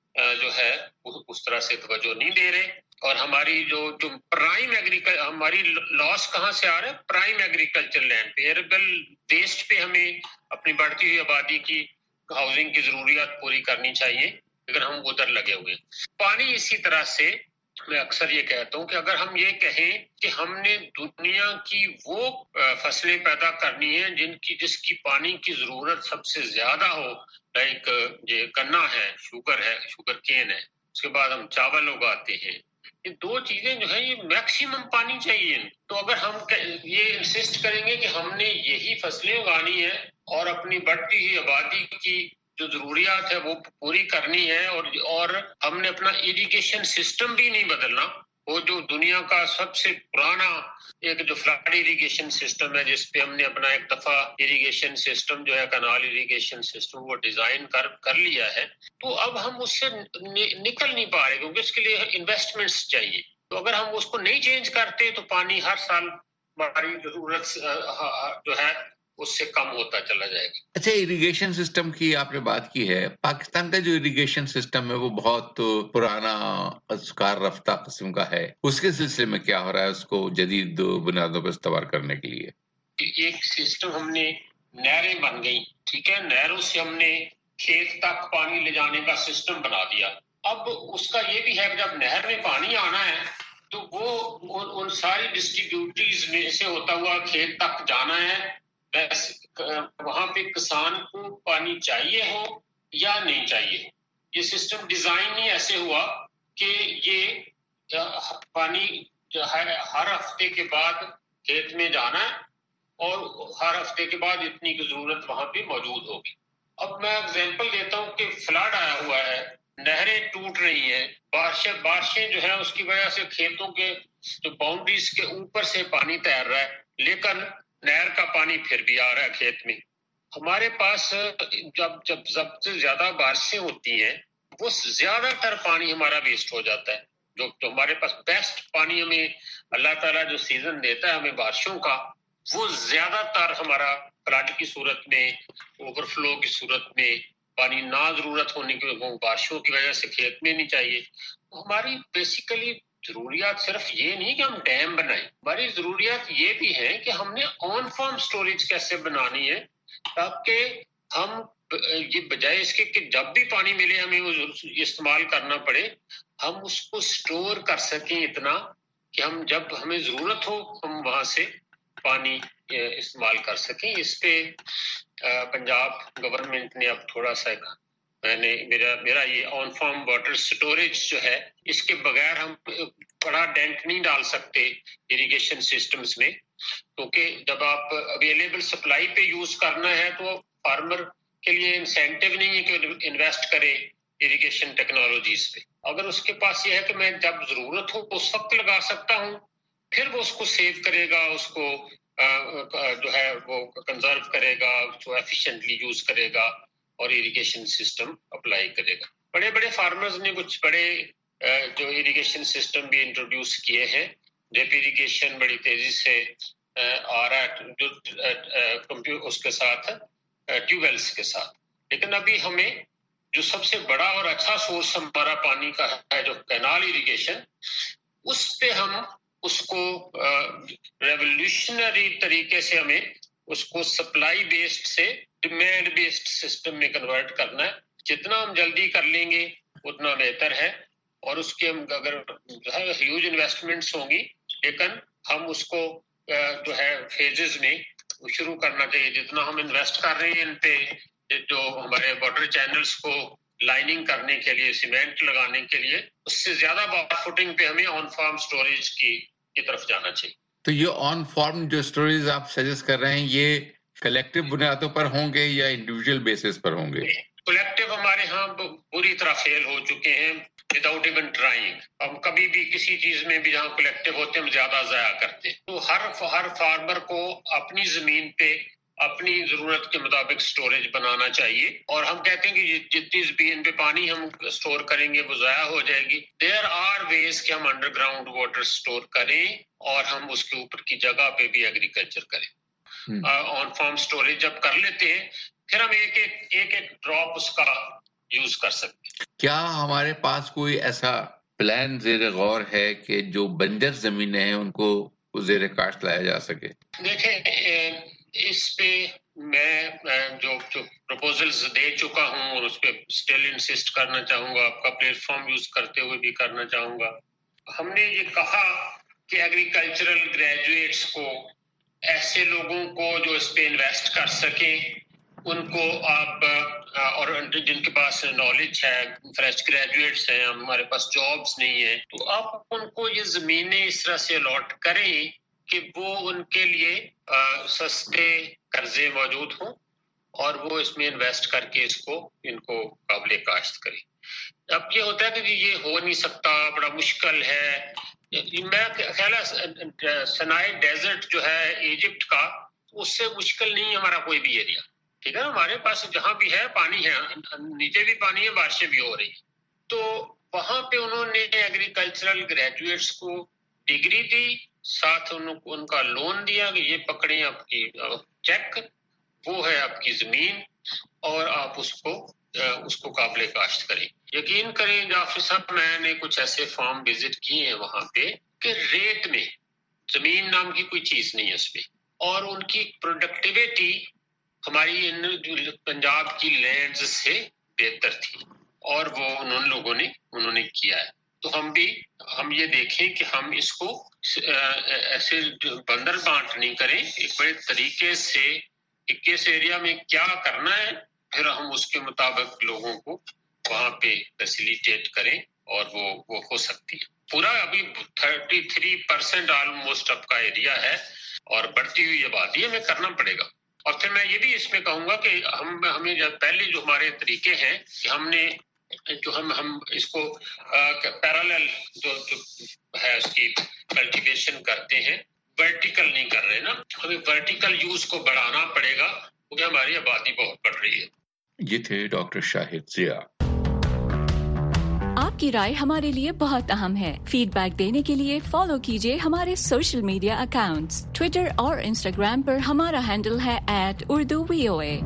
جو ہے اس طرح سے توجہ نہیں دے رہے. اور ہماری جو جو پرائم ایگریکلچر، ہماری لاس کہاں سے آ رہا ہے؟ پرائم ایگریکلچر لینڈ پہ، ایریبل ویسٹ پہ ہمیں اپنی بڑھتی ہوئی آبادی کی ہاؤسنگ کی ضروریات پوری کرنی چاہیے، لیکن ہم ادھر لگے ہوئے. پانی اسی طرح سے میں اکثر یہ کہتا ہوں کہ اگر ہم یہ کہیں کہ ہم نے دنیا کی وہ فصلیں پیدا کرنی ہیں جن کی جس کی پانی کی ضرورت سب سے زیادہ ہو، لائک یہ گنا ہے، شوگر ہے، شوگر کین ہے، اس کے بعد ہم چاول اگاتے ہیں، یہ دو چیزیں جو ہیں یہ میکسیمم پانی چاہیے. تو اگر ہم یہ انسسٹ کریں گے کہ ہم نے یہی فصلیں اگانی ہے اور اپنی بڑھتی ہوئی آبادی کی جو ضروریات ہے وہ پوری کرنی ہے، اور اور ہم نے اپنا اریگیشن سسٹم بھی نہیں بدلنا. وہ جو دنیا کا سب سے پرانا ایک جو فلڈ اریگیشن سسٹم ہے، جس پہ ہم نے اپنا ایک دفعہ اریگیشن سسٹم جو ہے کنال اریگیشن سسٹم وہ ڈیزائن کر کر لیا ہے، تو اب ہم اس سے نکل نہیں پا رہے کیونکہ اس کے لیے انویسٹمنٹس چاہیے. تو اگر ہم اس کو نہیں چینج کرتے تو پانی ہر سال ہماری ضرورت جو ہے اس سے کم ہوتا چلا جائے گا. اچھا، اریگیشن سسٹم کی آپ نے بات کی ہے. پاکستان کا جو اریگیشن سسٹم ہے وہ بہت پرانا کار رفتہ قسم کا ہے. اس کے سلسلے میں کیا ہو رہا ہے اس کو جدید بنیادوں پر استوار کرنے کے لیے؟ ایک سسٹم ہم نے نہریں بن گئی، ٹھیک ہے، نہروں سے ہم نے کھیت تک پانی لے جانے کا سسٹم بنا دیا. اب اس کا یہ بھی ہے کہ جب نہر میں پانی آنا ہے تو وہ ان ساری ڈسٹریبیوٹریز میں سے ہوتا ہوا کھیت تک جانا ہے. وہاں پہ کسان کو پانی چاہیے ہو یا نہیں چاہیے. یہ سسٹم ڈیزائن ہی ایسے ہوا کہ یہ پانی ہر ہفتے کے بعد کھیت میں جانا ہے اور ہر ہفتے کے بعد اتنی کی ضرورت وہاں پہ موجود ہوگی. اب میں اگزامپل دیتا ہوں کہ فلڈ آیا ہوا ہے، نہریں ٹوٹ رہی ہیں، بارشیں بارشیں جو ہیں اس کی وجہ سے کھیتوں کے جو باؤنڈریز کے اوپر سے پانی تیر رہا ہے، لیکن نہر کا پانی پھر بھی آ رہا ہے کھیت میں. ہمارے پاس جب جب سب سے زیادہ بارشیں ہوتی ہیں وہ زیادہ تر پانی ہمارا ویسٹ ہو جاتا ہے. جو جو ہمارے پاس بیسٹ پانی ہمیں اللہ تعالیٰ جو سیزن دیتا ہے ہمیں بارشوں کا، وہ زیادہ تر ہمارا فلڈ کی صورت میں، اوور فلو کی صورت میں، پانی نہ ضرورت ہونے کی بارشوں کی وجہ سے کھیت میں نہیں چاہیے. ہماری بیسیکلی ضروریات صرف یہ نہیں کہ ہم ڈیم بنائیں، ہماری ضروریات یہ بھی ہے کہ ہم نے آن فارم سٹوریج کیسے بنانی ہے تاکہ ہم یہ بجائے اس کے کہ جب بھی پانی ملے ہمیں وہ استعمال کرنا پڑے، ہم اس کو سٹور کر سکیں اتنا کہ ہم جب ہمیں ضرورت ہو ہم وہاں سے پانی استعمال کر سکیں. اس پہ پنجاب گورنمنٹ نے اب تھوڑا سا میں نے میرا میرا یہ آن فارم واٹر سٹوریج جو ہے اس کے بغیر ہم بڑا ڈینٹ نہیں ڈال سکتے اریگیشن سسٹمز میں، کیونکہ جب آپ اویلیبل سپلائی پہ یوز کرنا ہے تو فارمر کے لیے انسینٹیو نہیں ہے کہ انویسٹ کرے اریگیشن ٹیکنالوجیز پہ. اگر اس کے پاس یہ ہے کہ میں جب ضرورت ہو اس وقت لگا سکتا ہوں، پھر وہ اس کو سیو کرے گا، اس کو جو ہے وہ کنزرو کرے گا، اس کو ایفیشینٹلی یوز کرے گا اور اریگیشن سسٹم اپلائی کرے گا. بڑے بڑے فارمرز نے کچھ بڑے جو اریگیشن سسٹم بھی انٹروڈیوس کیے ہیں. ڈیپ اریگیشن بڑی تیزی سے آ رہا ہے جو اس کے ساتھ ٹیوب ویلس کے ساتھ. لیکن ابھی ہمیں جو سب سے بڑا اور اچھا سورس ہمارا پانی کا ہے جو کینال اریگیشن، اس پہ ہم اس کو ریولیوشنری طریقے سے ہمیں اس کو سپلائی بیسڈ سے ڈیمانڈ بیسڈ سسٹم میں کنورٹ کرنا ہے. جتنا ہم جلدی کر لیں گے اتنا بہتر ہے، اور اس کے ہم اگر ہیوج انویسٹمنٹس ہوں گی، لیکن ہم اس کو جو ہے فیزز میں شروع کرنا چاہیے. جتنا ہم انویسٹ کر رہے ہیں ان پہ، جو ہمارے واٹر چینلز کو لائننگ کرنے کے لیے، سیمنٹ لگانے کے لیے، اس سے زیادہ بار فوٹنگ پہ ہمیں آن فارم سٹوریج کی کی طرف جانا چاہیے. تو یہ آن فارم جو سٹوریج آپ سجیسٹ کر رہے ہیں، یہ کلیکٹیو بنیادوں پر ہوں گے یا انڈیویجول بیسس پر ہوں گے؟ کلیکٹیو ہمارے ہاں پوری طرح فیل ہو چکے ہیں وداؤٹ ایون ٹرائنگ. ہم کبھی بھی کسی چیز میں بھی جہاں کلیکٹیو ہوتے ہیں ہم زیادہ ضائع کرتے ہیں. تو ہر ہر فارمر کو اپنی زمین پہ اپنی ضرورت کے مطابق سٹوریج بنانا چاہیے. اور ہم کہتے ہیں کہ جتنی زمین پہ پانی ہم سٹور کریں گے وہ ضائع ہو جائے گی. دیر آر ویز کہ ہم انڈر گراؤنڈ واٹر سٹور کریں اور ہم اس کے اوپر کی جگہ پہ بھی ایگریکلچر کریں. آن فارم سٹوریج جب کر لیتے ہیں پھر ہم ایک ایک ایک ایک ڈراپ اس کا یوز کر سکتے ہیں. کیا ہمارے پاس کوئی ایسا پلان زیر غور ہے کہ جو بنجر زمینیں ہیں ان کو زیر کاشت لایا جا سکے؟ دیکھیں اس پہ میں جو جو پروپوزلز دے چکا ہوں اور اس پہ اسٹل انسسٹ کرنا چاہوں گا، آپ کا پلیٹ فارم یوز کرتے ہوئے بھی کرنا چاہوں گا. ہم نے یہ کہا کہ ایگریکلچرل گریجویٹس کو، ایسے لوگوں کو جو اس پہ انویسٹ کر سکیں، ان کو آپ، اور جن کے پاس نالج ہے، فریش گریجویٹس ہیں، ہمارے پاس جابس نہیں ہیں، تو آپ ان کو یہ زمینیں اس طرح سے الاٹ کریں کہ وہ ان کے لیے سستے قرضے موجود ہوں اور وہ اس میں انویسٹ کر کے اس کو ان کو قابل کاشت کریں. اب یہ ہوتا ہے کہ یہ ہو نہیں سکتا، بڑا مشکل ہے. میں خیال ہے سنائی ڈیزرٹ جو ہے ایجپٹ کا، اس سے مشکل نہیں ہمارا کوئی بھی ایریا. ٹھیک ہے، ہمارے پاس جہاں بھی ہے پانی ہے، نیچے بھی پانی ہے، بارشیں بھی ہو رہی ہیں. تو وہاں پہ انہوں نے ایگریکلچرل گریجویٹس کو ڈگری دی، ساتھ ان کو ان کا لون دیا کہ یہ پکڑیں آپ کی چیک، وہ ہے آپ کی زمین اور آپ اس کو اس کو قابل کاشت کریں. یقین کریں جعفر صاحب، میں نے کچھ ایسے فارم وزٹ کیے ہیں وہاں پہ کہ ریٹ میں زمین نام کی کوئی چیز نہیں ہے اس میں، اور ان کی پروڈکٹیویٹی ہماری ان پنجاب کی لینڈز سے بہتر تھی، اور وہ ان لوگوں نے انہوں نے کیا ہے. تو ہم بھی ہم یہ دیکھیں کہ ہم اس کو ایسے بندر بانٹ نہیں کریں، ایک بڑے طریقے سے کس ایریا میں کیا کرنا ہے، پھر ہم اس کے مطابق لوگوں کو وہاں پہ فیسیلیٹیٹ کریں اور وہ وہ ہو سکتی ہے. پورا ابھی تھرٹی تھری پرسینٹ آلموسٹ اب کا ایریا ہے اور بڑھتی ہوئی آبادی ہمیں کرنا پڑے گا. اور پھر میں یہ بھی اس میں کہوں گا کہ ہم ہمیں جب پہلے جو ہمارے طریقے ہیں کہ ہم نے جو ہم ہم اس کو پیرالل جو جو ہے اس کی کلٹیویشن کرتے ہیں، ورٹیکل نہیں کر رہے نا، ہمیں ورٹیکل یوز کو بڑھانا پڑے گا کیونکہ ہماری آبادی بہت بڑھ رہی ہے. یہ تھے ڈاکٹر شاہد ضیاء. آپ کی رائے ہمارے لیے بہت اہم ہے. فیڈ بیک دینے کے لیے فالو کیجیے ہمارے سوشل میڈیا اکاؤنٹس. ٹویٹر اور انسٹاگرام پر ہمارا ہینڈل ہے ایٹ اردو وی او اے.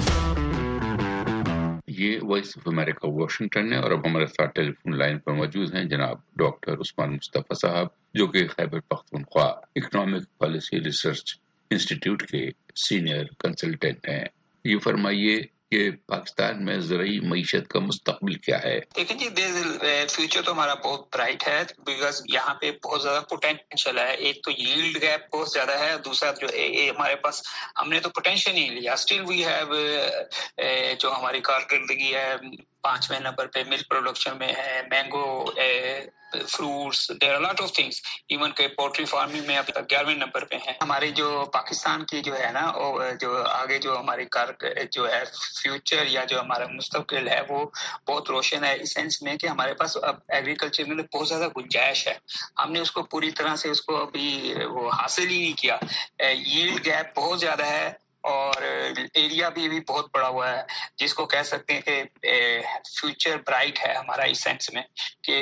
یہ وائس آف امریکہ واشنگٹن ہے، اور اب ہمارے ساتھ ٹیلی فون لائن پر موجود ہیں جناب ڈاکٹر عثمان مصطفیٰ صاحب، جو کہ Khyber Pakhtunkhwa economic policy research institute کے سینئر کنسلٹنٹ ہیں. یہ فرمائیے کہ پاکستان میں زرعی معیشت کا مستقبل کیا ہے؟ دیکھیں جی، فیوچر تو ہمارا بہت برائٹ ہے، بیکاز یہاں پہ بہت زیادہ پوٹینشیل ہے. ایک تو ییلڈ گیپ بہت زیادہ ہے، دوسرا جو ہمارے پاس ہم نے تو پوٹینشیل نہیں لیا. اسٹل وی ہیو جو ہماری کارکردگی ہے پانچویں نمبر پہ ملک پروڈکشن میں ہے، mango fruits, there are lot of things. Even کہ پولٹری فارمنگ میں ابھی تک گیارہویں نمبر پہ ہیں. ہماری جو پاکستان کی جو ہے نا، جو آگے جو ہماری کار جو ہے فیوچر یا جو ہمارا مستقبل ہے وہ بہت روشن ہے، اس سینس میں کہ ہمارے پاس اب ایگریکلچر میں بہت زیادہ گنجائش ہے. ہم نے اس کو پوری طرح سے اس کو ابھی وہ حاصل ہی نہیں کیا. ییلڈ گیپ بہت زیادہ ہے اور ایریا بھی بھی بہت بڑا ہوا ہے، جس کو کہہ سکتے ہیں کہ فیوچر برائٹ ہے ہمارا اس سینس میں کہ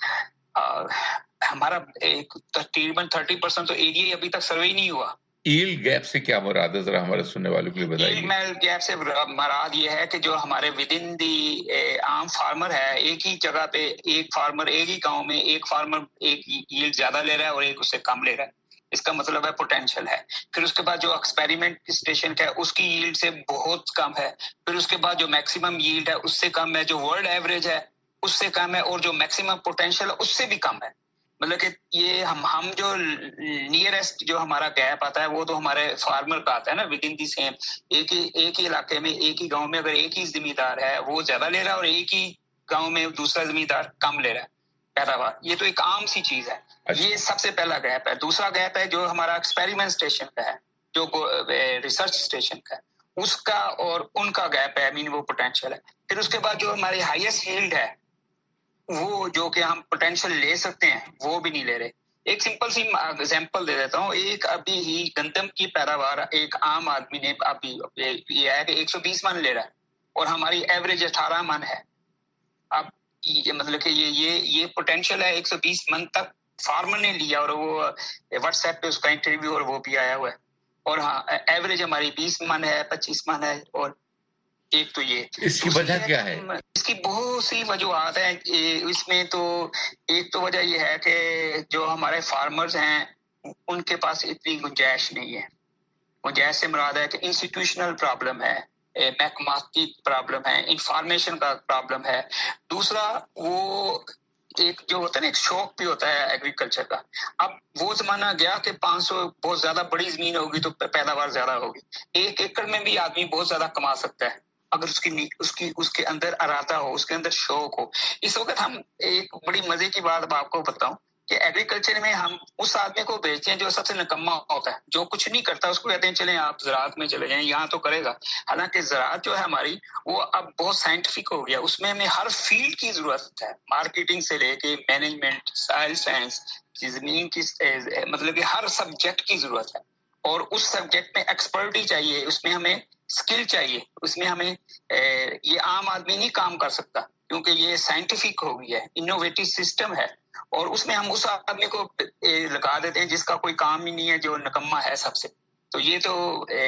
ہمارا تقریباً تھرٹی پرسینٹ تو ایریا ابھی تک سروے نہیں ہوا. ایلڈ گیپ سے کیا مراد ہے، ذرا ہمارے سننے والوں کے لیے بتائیے. ایلڈ گیپ سے مراد یہ ہے کہ جو ہمارے ود ان دی عام فارمر ہے، ایک ہی جگہ پہ ایک فارمر ایک ہی گاؤں میں ایک فارمر ایک ایلڈ زیادہ لے رہا ہے اور ایک اس سے کم لے رہا ہے. اس کا مطلب ہے پوٹینشیل ہے. پھر اس کے بعد جو ایکسپیریمنٹ اسٹیشن کا ہے اس کی ییلڈ سے بہت کم ہے. پھر اس کے بعد جو میکسیمم ییلڈ ہے اس سے کم ہے، جو ورلڈ ایوریج ہے اس سے کم ہے، اور جو میکسیمم پوٹینشیل ہے اس سے بھی کم ہے. مطلب کہ یہ ہم ہم جو نیئرسٹ جو ہمارا گیپ آتا ہے وہ تو ہمارے فارمر کا آتا ہے نا، ود ان دی سیم ایک ہی ایک ہی علاقے میں ایک ہی گاؤں میں اگر ایک ہی زمیندار ہے وہ زیادہ لے رہا ہے اور ایک ہی گاؤں میں دوسرا زمیندار کم لے رہا ہے پیداوار. یہ تو ایک عام سی چیز ہے. یہ سب سے پہلا گیپ ہے. دوسرا گیپ ہے جو ہمارا ایکسپیریمنٹ اسٹیشن کا ہے، جو ریسرچ اسٹیشن کا ہے، اس کا اور ان کا گیپ ہے. آئی مین وہ پوٹینشیل ہے. پھر اس کے بعد جو ہماری ہائیسٹ ییلڈ ہے وہ جو کہ ہم پوٹینشیل لے سکتے ہیں وہ بھی نہیں لے رہے. ایک سمپل سی ایگزامپل دے دیتا ہوں. ایک ابھی ہی گندم کی پیداوار ایک عام آدمی نے ابھی یہ ہے کہ ایک سو بیس من لے رہا ہے اور ہماری ایوریج اٹھارہ من ہے. اب یہ مطلب کہ یہ یہ یہ پوٹینشیل ہے ایک سو بیس من تک فارمر نے لیا، اور وہ واٹس ایپ پہ اس کا انٹرویو اور وہ بھی آیا ہوا ہے. اور ہاں ایوریج ہماری بیس من ہے، پچیس من ہے. اور ایک تو یہ اس کی وجہ کیا ہے؟ اس کی بہت سی وجوہات ہیں. اس میں تو ایک تو وجہ یہ ہے کہ جو ہمارے فارمرز ہیں ان کے پاس اتنی گنجائش نہیں ہے. گنجائش سے مراد ہے کہ انسٹیٹیوشنل پرابلم ہے، محکمات کی پرابلم ہے، انفارمیشن کا پرابلم ہے. دوسرا وہ ایک جو ہوتا ہے نا ایک شوق بھی ہوتا ہے ایگریکلچر کا. اب وہ زمانہ گیا کہ پانچ سو بہت زیادہ بڑی زمین ہوگی تو پیداوار زیادہ ہوگی. ایک ایکڑ میں بھی آدمی بہت زیادہ کما سکتا ہے اگر اس کی اس کی اس کے اندر ارادہ ہو، اس کے اندر شوق ہو. اس وقت ہم ایک بڑی مزے کی بات آپ کو بتاؤں کہ ایگریکلچر میں ہم اس آدمی کو بیچتے ہیں جو سب سے نکما ہوتا ہے، جو کچھ نہیں کرتا. اس کو کہتے ہیں چلیں آپ زراعت میں چلے جائیں، یہاں تو کرے گا. حالانکہ زراعت جو ہے ہماری وہ اب بہت سائنٹیفک ہو گیا. اس میں ہمیں ہر فیلڈ کی ضرورت ہے، مارکیٹنگ سے لے کے مینجمنٹ، سائل سائنس، زمین کی مطلب کہ ہر سبجیکٹ کی ضرورت ہے. اور اس سبجیکٹ میں ایکسپرٹی چاہیے، اس میں ہمیں اسکل چاہیے، اس میں ہمیں یہ عام آدمی نہیں کام کر سکتا کیونکہ یہ سائنٹیفک ہو گئی ہے، انوویٹو سسٹم ہے. اور اس میں ہم اس آدمی کو لگا دیتے ہیں جس کا کوئی کام ہی نہیں ہے، جو نکما ہے سب سے. تو یہ تو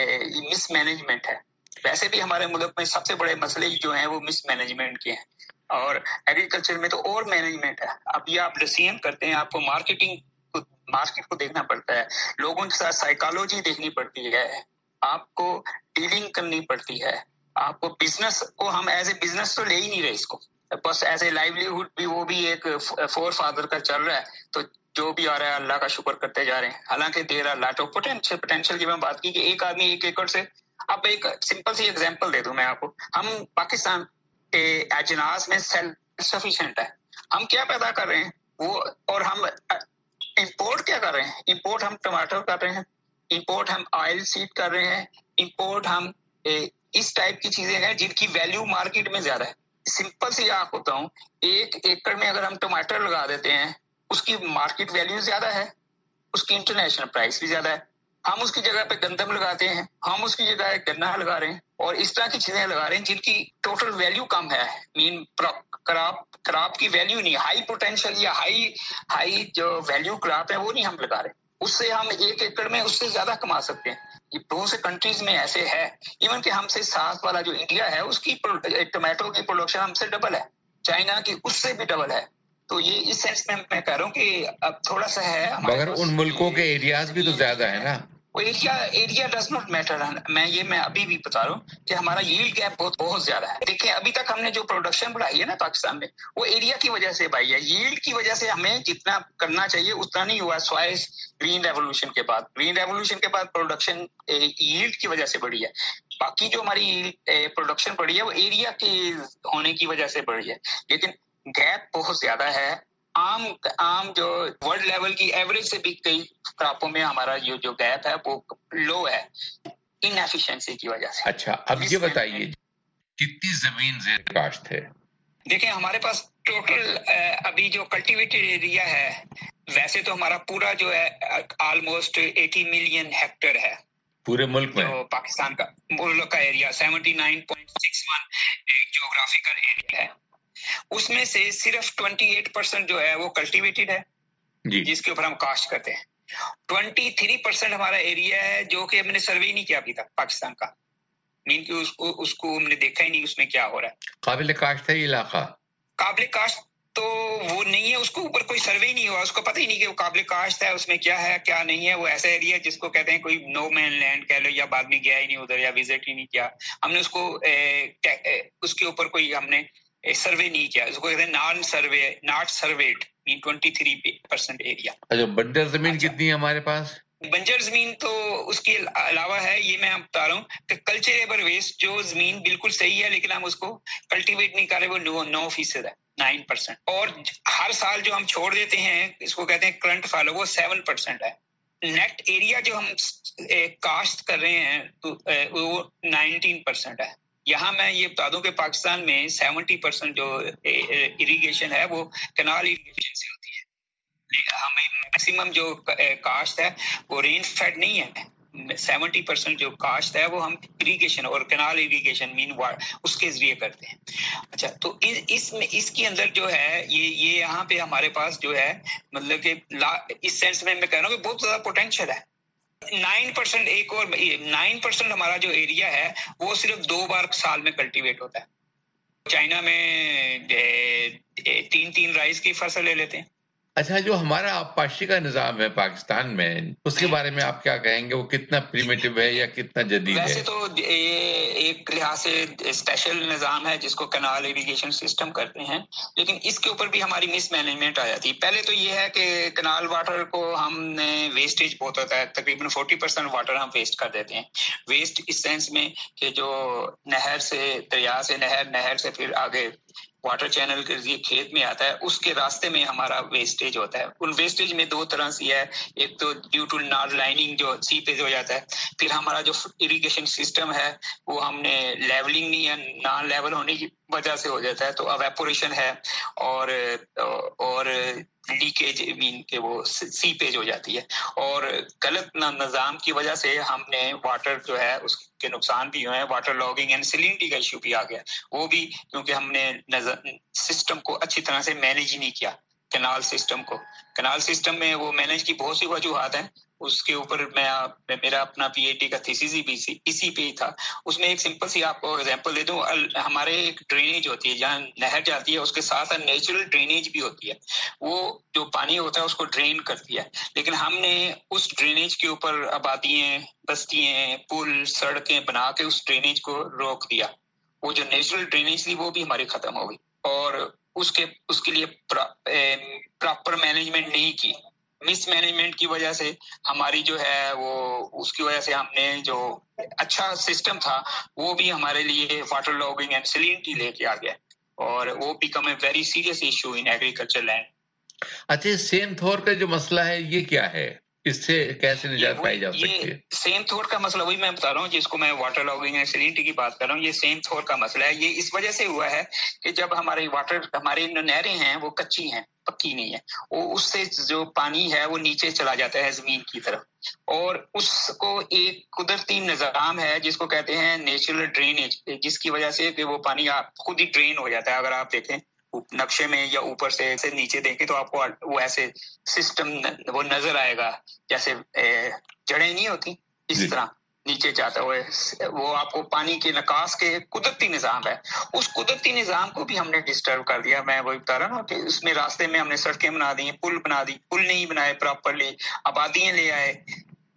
مس مینجمنٹ ہے. ویسے بھی ہمارے ملک میں سب سے بڑے مسئلے جو ہیں وہ مس مینجمنٹ کے ہیں، اور ایگریکلچر میں تو اور مینجمنٹ ہے. اب یہ آپ ڈسیزن کرتے ہیں، آپ کو مارکیٹنگ مارکیٹ کو دیکھنا پڑتا ہے، لوگوں کے ساتھ سائیکالوجی دیکھنی پڑتی ہے، آپ کو ڈیلنگ کرنی پڑتی ہے. آپ کو بزنس کو ہم ایز اے بزنس تو لے ہی نہیں رہے، اس کو بس ایز اے لائیولیہوڈ بھی وہ بھی ایک فور فادر کا چل رہا ہے. تو جو بھی آ رہا ہے اللہ کا شکر کرتے جا رہے ہیں. حالانکہ there are lot of potential potential کی میں بات کی کہ ایک آدمی ایک ایکڑ سے. اب ایک سمپل سی ایگزامپل دے دوں میں آپ کو. ہم پاکستان کے اجناس میں سیلف سفیشینٹ ہے. ہم کیا پیدا کر رہے ہیں وہ، اور ہم امپورٹ کیا کر رہے ہیں. امپورٹ ہم ٹماٹر کر رہے ہیں، امپورٹ ہم آئل سیڈ کر رہے ہیں، امپورٹ ہم اس ٹائپ کی چیزیں ہیں جن کی ویلیو مارکیٹ میں زیادہ ہے. سمپل سی آپ بتاؤں، ایک ایکڑ میں اگر ہم ٹماٹر لگا دیتے ہیں اس کی مارکیٹ ویلیو زیادہ ہے، اس کی انٹرنیشنل پرائس بھی زیادہ ہے. ہم اس کی جگہ پہ گندم لگاتے ہیں، ہم اس کی جگہ گنا لگا رہے ہیں اور اس طرح کی چیزیں لگا رہے ہیں جن کی ٹوٹل ویلیو کم ہے. مین کراپ کراپ کی ویلیو نہیں، ہائی پوٹینشیل یا ہائی ہائی جو ویلیو کراپ ہے وہ نہیں ہم لگا رہے. اس سے ہم ایک ایکڑ میں اس سے زیادہ کما سکتے ہیں. یہ بہت سے کنٹریز میں ایسے ہے. ایون کہ ہم سے ساتھ والا جو انڈیا ہے اس کی ٹومیٹو کی پروڈکشن ہم سے ڈبل ہے، چائنا کی اس سے بھی ڈبل ہے. تو یہ اس سینس میں میں کہہ رہا ہوں کہ اب تھوڑا سا ہے، مگر ان ملکوں کے ایریاز بھی تو زیادہ ہے نا. وہ area area does not matter. میں یہ میں ابھی بھی بتا رہا ہوں کہ ہمارا ییلڈ گیپ بہت بہت زیادہ ہے. دیکھیں ابھی تک ہم نے جو پروڈکشن بڑھائی ہے نا پاکستان میں وہ ایریا کی وجہ سے بڑھائی ہے. ییلڈ کی وجہ سے ہمیں جتنا کرنا چاہیے اتنا نہیں ہوا. سوائے گرین ریولوشن کے بعد گرین ریولوشن کے بعد پروڈکشن ییلڈ کی وجہ سے بڑھی ہے. باقی جو ہماری پروڈکشن بڑھی ہے وہ ایریا کے ہونے کی وجہ سے بڑھی ہے. لیکن گیپ بہت زیادہ ہے. عام عام جو ورلڈ لیول کی ایوریج سے بھی کئی کراپوں میں ہمارا یہ جو گیپ ہے وہ لو ہے ان ایفیشنسی کی وجہ سے. اچھا اب یہ بتائیے کتنی زمین زیر کاشت ہے؟ دیکھیں ہمارے پاس ٹوٹل ابھی جو کلٹیویٹڈ ایریا ہے ویسے تو ہمارا پورا جو ہے آلموسٹ ایٹی ملین ہیکٹر ہے پورے ملک میں. جو پاکستان کا ملک کا area seventy nine point six one geographical area ہے. اس میں سے صرف ٹوینٹی ایٹ پرسینٹ جو ہے وہ کلٹیویٹڈ ہے جی جس کے اوپر ہم کاشت کرتے ہیں. ٹوینٹی تھری پرسینٹ ہمارا ایریا ہے جو کہ ہم نے سروے نہیں کیا ابھی تک پاکستان کا. مین کہ اس کو اس کو ہم نے دیکھا ہی نہیں اس میں کیا ہو رہا ہے. قابل کاشت ہے یہ علاقہ؟ قابل کاشت تو وہ نہیں ہے. اس کو اوپر کوئی سروے نہیں ہوا. اس کو پتہ ہی نہیں کہ وہ قابل کاشت ہے اس میں کیا ہے کیا نہیں ہے. وہ ایسا ایریا ہے جس کو کہتے ہیں کوئی نو مین لینڈ کہہ لو یا بعد میں گیا ہی نہیں ادھر یا وزٹ ہی نہیں کیا. ہم نے اس کو اس کے اوپر کوئی ہم نے سروے نہیں کیا. اس کو کہتے ہیں نان سروے ناٹ سرویڈ مین ٹوینٹی تھری پرسینٹ ایریا. اچھا بنجر زمین کتنی ہے ہمارے پاس؟ بنجر زمین تو اس کے علاوہ ہے. یہ میں آپ بتا رہا ہوں کہ کلچریبل ویسٹ جو زمین بالکل صحیح ہے لیکن ہم اس کو کلٹیویٹ نہیں کر رہے وہ نو فیصد ہے نائن پرسینٹ. اور ہر سال جو ہم چھوڑ دیتے ہیں اس کو کہتے ہیں کرنٹ فالو وہ سیون پرسینٹ ہے. نیٹ ایریا جو ہم کاشت کر رہے ہیں وہ نائنٹین پرسینٹ ہے. یہاں میں یہ بتا دوں کہ پاکستان میں سیونٹی پرسینٹ جو اریگیشن ہے وہ کنال اریگیشن سے ہوتی ہے. ہمیں میکسیمم جو کاشت ہے وہ رین فیڈ نہیں ہے. سیونٹی پرسینٹ جو کاشت ہے وہ ہم اریگیشن اور کنال اریگیشن مین اس کے ذریعے کرتے ہیں. اچھا تو اس میں اس کے اندر جو ہے یہ یہ یہاں پہ ہمارے پاس جو ہے مطلب کہ اس سینس میں میں کہہ رہا ہوں کہ بہت زیادہ پوٹینشیل ہے. نائن پرسینٹ ایک اور نائن پرسینٹ ہمارا جو ایریا ہے وہ صرف دو بار سال میں کلٹیویٹ ہوتا ہے. چائنا میں تین تین رائس کی فصل لے لیتے ہیں. اچھا جو ہمارا آبپاشی کا نظام ہے پاکستان میں اس کے بارے میں آپ کیا کہیں گے؟ وہ کتنا پریمیٹیو ہے یا کتنا جدید ہے؟ ویسے تو ایک لحاظ سے اسپیشل نظام ہے جس کو کنال اریگیشن سسٹم کرتے ہیں لیکن اس کے اوپر بھی ہماری مس مینجمنٹ آ جاتی ہے. پہلے تو یہ ہے کہ کنال واٹر کو ہم نے ویسٹیج بہت ہوتا ہے. تقریباً فورٹی پرسینٹ واٹر ہم ویسٹ کر دیتے ہیں. ویسٹ اس سینس میں کہ جو نہر سے دریا سے نہر نہر سے پھر آگے واٹر چینل کے ذریعے کھیت میں آتا ہے اس کے راستے میں ہمارا ویسٹیج ہوتا ہے. ان ویسٹیج میں دو طرح سے ہے. ایک تو ڈیو ٹو نار لائننگ جو سیپیج ہو جاتا ہے. پھر ہمارا جو اریگیشن سسٹم ہے وہ ہم نے لیولنگ نہیں ہے نان لیول ہونے کی وجہ سے ہو جاتا ہے تو ایویپوریشن ہے اور اور لیکیج مین کہ وہ سیپیج ہو جاتی ہے. اور غلط نظام کی وجہ سے ہم نے واٹر جو ہے اس کے نقصان بھی ہوئے ہیں. واٹر لاگنگ اینڈ سیلینٹی کا ایشو بھی آ گیا وہ بھی کیونکہ ہم نے سسٹم کو اچھی طرح سے مینیج نہیں کیا. کنال سسٹم کو کنال سسٹم میں وہ مینیج کی بہت سی وجوہات ہیں. اس کے اوپر میں میرا اپنا پی ایچ ڈی کا تھیسس بھی اسی پہ ہی تھا. اس میں ایک سمپل سی آپ کو ایگزامپل دے دوں. ہمارے ایک ڈرینیج ہوتی ہے جہاں نہر جاتی ہے اس کے ساتھ نیچرل ڈرینیج بھی ہوتی ہے. وہ جو پانی ہوتا ہے اس کو ڈرین کرتی ہے لیکن ہم نے اس ڈرینیج کے اوپر آبادیاں بستیاں پل سڑکیں بنا کے اس ڈرینیج کو روک دیا. وہ جو نیچرل ڈرینیج تھی وہ بھی ہماری ختم ہو گئی اور اس کے اس کے لیے پراپر مینجمنٹ نہیں کی. مس مینجمنٹ کی وجہ سے ہماری جو ہے وہ اس کی وجہ سے ہم نے جو اچھا سسٹم تھا وہ بھی ہمارے لیے واٹر لاگنگ اینڈ سیلینٹی لے کے آ گیا اور وہ became a very serious issue in agriculture land. اچھا سیم تھور کا جو مسئلہ ہے یہ کیا ہے؟ اس سے کیسے نجات پائی جا سکتی ہے؟ سیم تھور کا مسئلہ وہی میں بتا رہا ہوں جس کو میں واٹر لاگنگ اینڈ سیلینٹی کی بات کر رہا ہوں. یہ سیم تھور کا مسئلہ ہے. یہ اس وجہ سے ہوا ہے کہ جب ہمارے واٹر ہماری نہریں ہیں وہ کچی ہیں پکی نہیں ہے. وہ اس سے جو پانی ہے وہ نیچے چلا جاتا ہے زمین کی طرف اور اس کو ایک قدرتی نظام ہے جس کو کہتے ہیں نیچرل ڈرینیج جس کی وجہ سے کہ وہ پانی آپ خود ہی ڈرین ہو جاتا ہے. اگر آپ دیکھیں نقشے میں یا اوپر سے نیچے دیکھیں تو آپ کو وہ ایسے سسٹم وہ نظر آئے گا جیسے جڑیں نہیں ہوتی اس طرح نیچے جاتا ہوئے. وہ آپ کو پانی کے نکاس کے قدرتی نظام ہے. اس قدرتی نظام کو بھی ہم نے ڈسٹرب کر دیا. میں وہی بتا رہا ہوں کہ اس میں راستے میں ہم نے سڑکیں بنا دی پل بنا دی. پل نہیں بنائے پراپرلی. آبادیاں لے آئے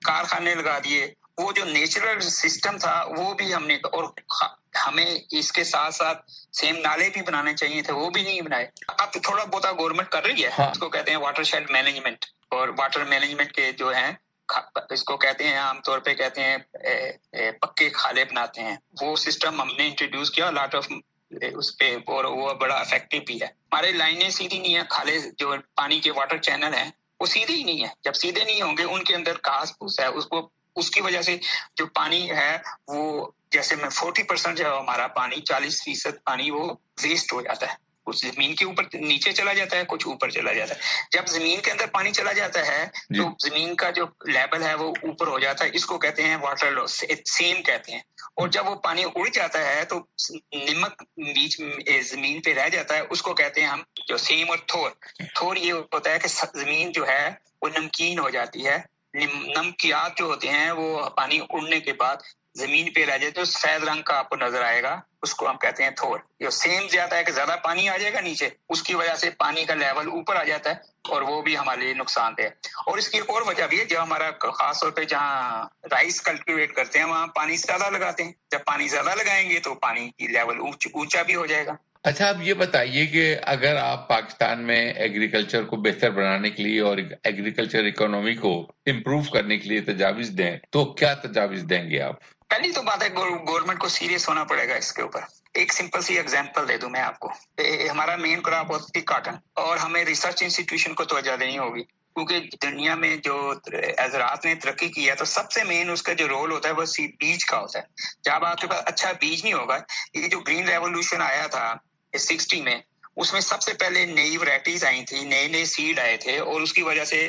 कारखाने लगा दिए, वो जो नेचुरल सिस्टम था वो भी हमने, और हमें इसके साथ साथ सेम नाले भी बनाने चाहिए थे, वो भी नहीं बनाए। अब तो थोड़ा बहुत गवर्नमेंट कर रही है, हाँ। इसको कहते हैं वाटरशेड मैनेजमेंट, और वाटर मैनेजमेंट के जो हैं इसको कहते हैं, आमतौर पे कहते हैं ए, ए, पक्के खाले बनाते हैं। वो सिस्टम हमने इंट्रोड्यूस किया लॉट ऑफ उस पे, और वो बड़ा इफेक्टिव भी है। हमारे लाइनें सीधी नहीं है, खाले जो पानी के वाटर चैनल हैं वो सीधे ही नहीं है। जब सीधे नहीं होंगे, उनके अंदर घास फूस है, उसको उसकी वजह से जो पानी है वो, जैसे में चालीस परसेंट जो हमारा पानी, चालीस फीसद पानी वो वेस्ट हो जाता है, कुछ जमीन के ऊपर नीचे चला जाता है, कुछ ऊपर चला जाता है। जब जमीन के अंदर पानी चला जाता है तो जमीन का जो लेवल है वो ऊपर हो जाता है, इसको कहते हैं वाटर लॉस, सेम कहते हैं। और जब वो पानी उड़ जाता है तो नमक बीच में जमीन पे रह जाता है, उसको कहते हैं हम जो सेम। और थोर थोर ये होता है कि जमीन जो है वो नमकीन हो जाती है। नमकियात जो होते हैं वो पानी उड़ने के बाद जमीन पे रह जाए, तो सफेद रंग का आपको नजर आएगा, उसको हम कहते हैं थोर। ये सेम ज्यादा है कि ज्यादा पानी आ जाएगा नीचे, उसकी वजह से पानी का लेवल ऊपर आ जाता है, और वो भी हमारे लिए नुकसानदेह है। और इसकी एक और वजह भी है, जो हमारा खास तौर पे जहाँ राइस कल्टीवेट करते हैं वहाँ पानी ज्यादा लगाते हैं। जब पानी ज्यादा लगाएंगे तो पानी की लेवल ऊंचा भी हो जाएगा। अच्छा, आप ये बताइए कि अगर आप पाकिस्तान में एग्रीकल्चर को बेहतर बनाने के लिए और एग्रीकल्चर इकोनॉमी को इम्प्रूव करने के लिए तजावीज दें, तो क्या तजावीज देंगे आप? पहली तो बात है गवर्नमेंट को सीरियस होना पड़ेगा इसके ऊपर। एक सिंपल सी एग्जांपल दे दूं मैं आपको। हमारा मेन क्रॉप होती है कॉटन, और हमें रिसर्च इंस्टीट्यूशन को तवज्जो देनी होगी, क्योंकि दुनिया में जो ज़राअत ने तरक्की की है तो सबसे मेन उसका जो रोल होता है वो बीज का होता है। जब आपके पास अच्छा बीज नहीं होगा, ये जो ग्रीन रेवोल्यूशन आया था सिक्सटी में, उसमें सबसे पहले नई वैरायटीज आई थी, नए नए सीड आए थे, और उसकी वजह से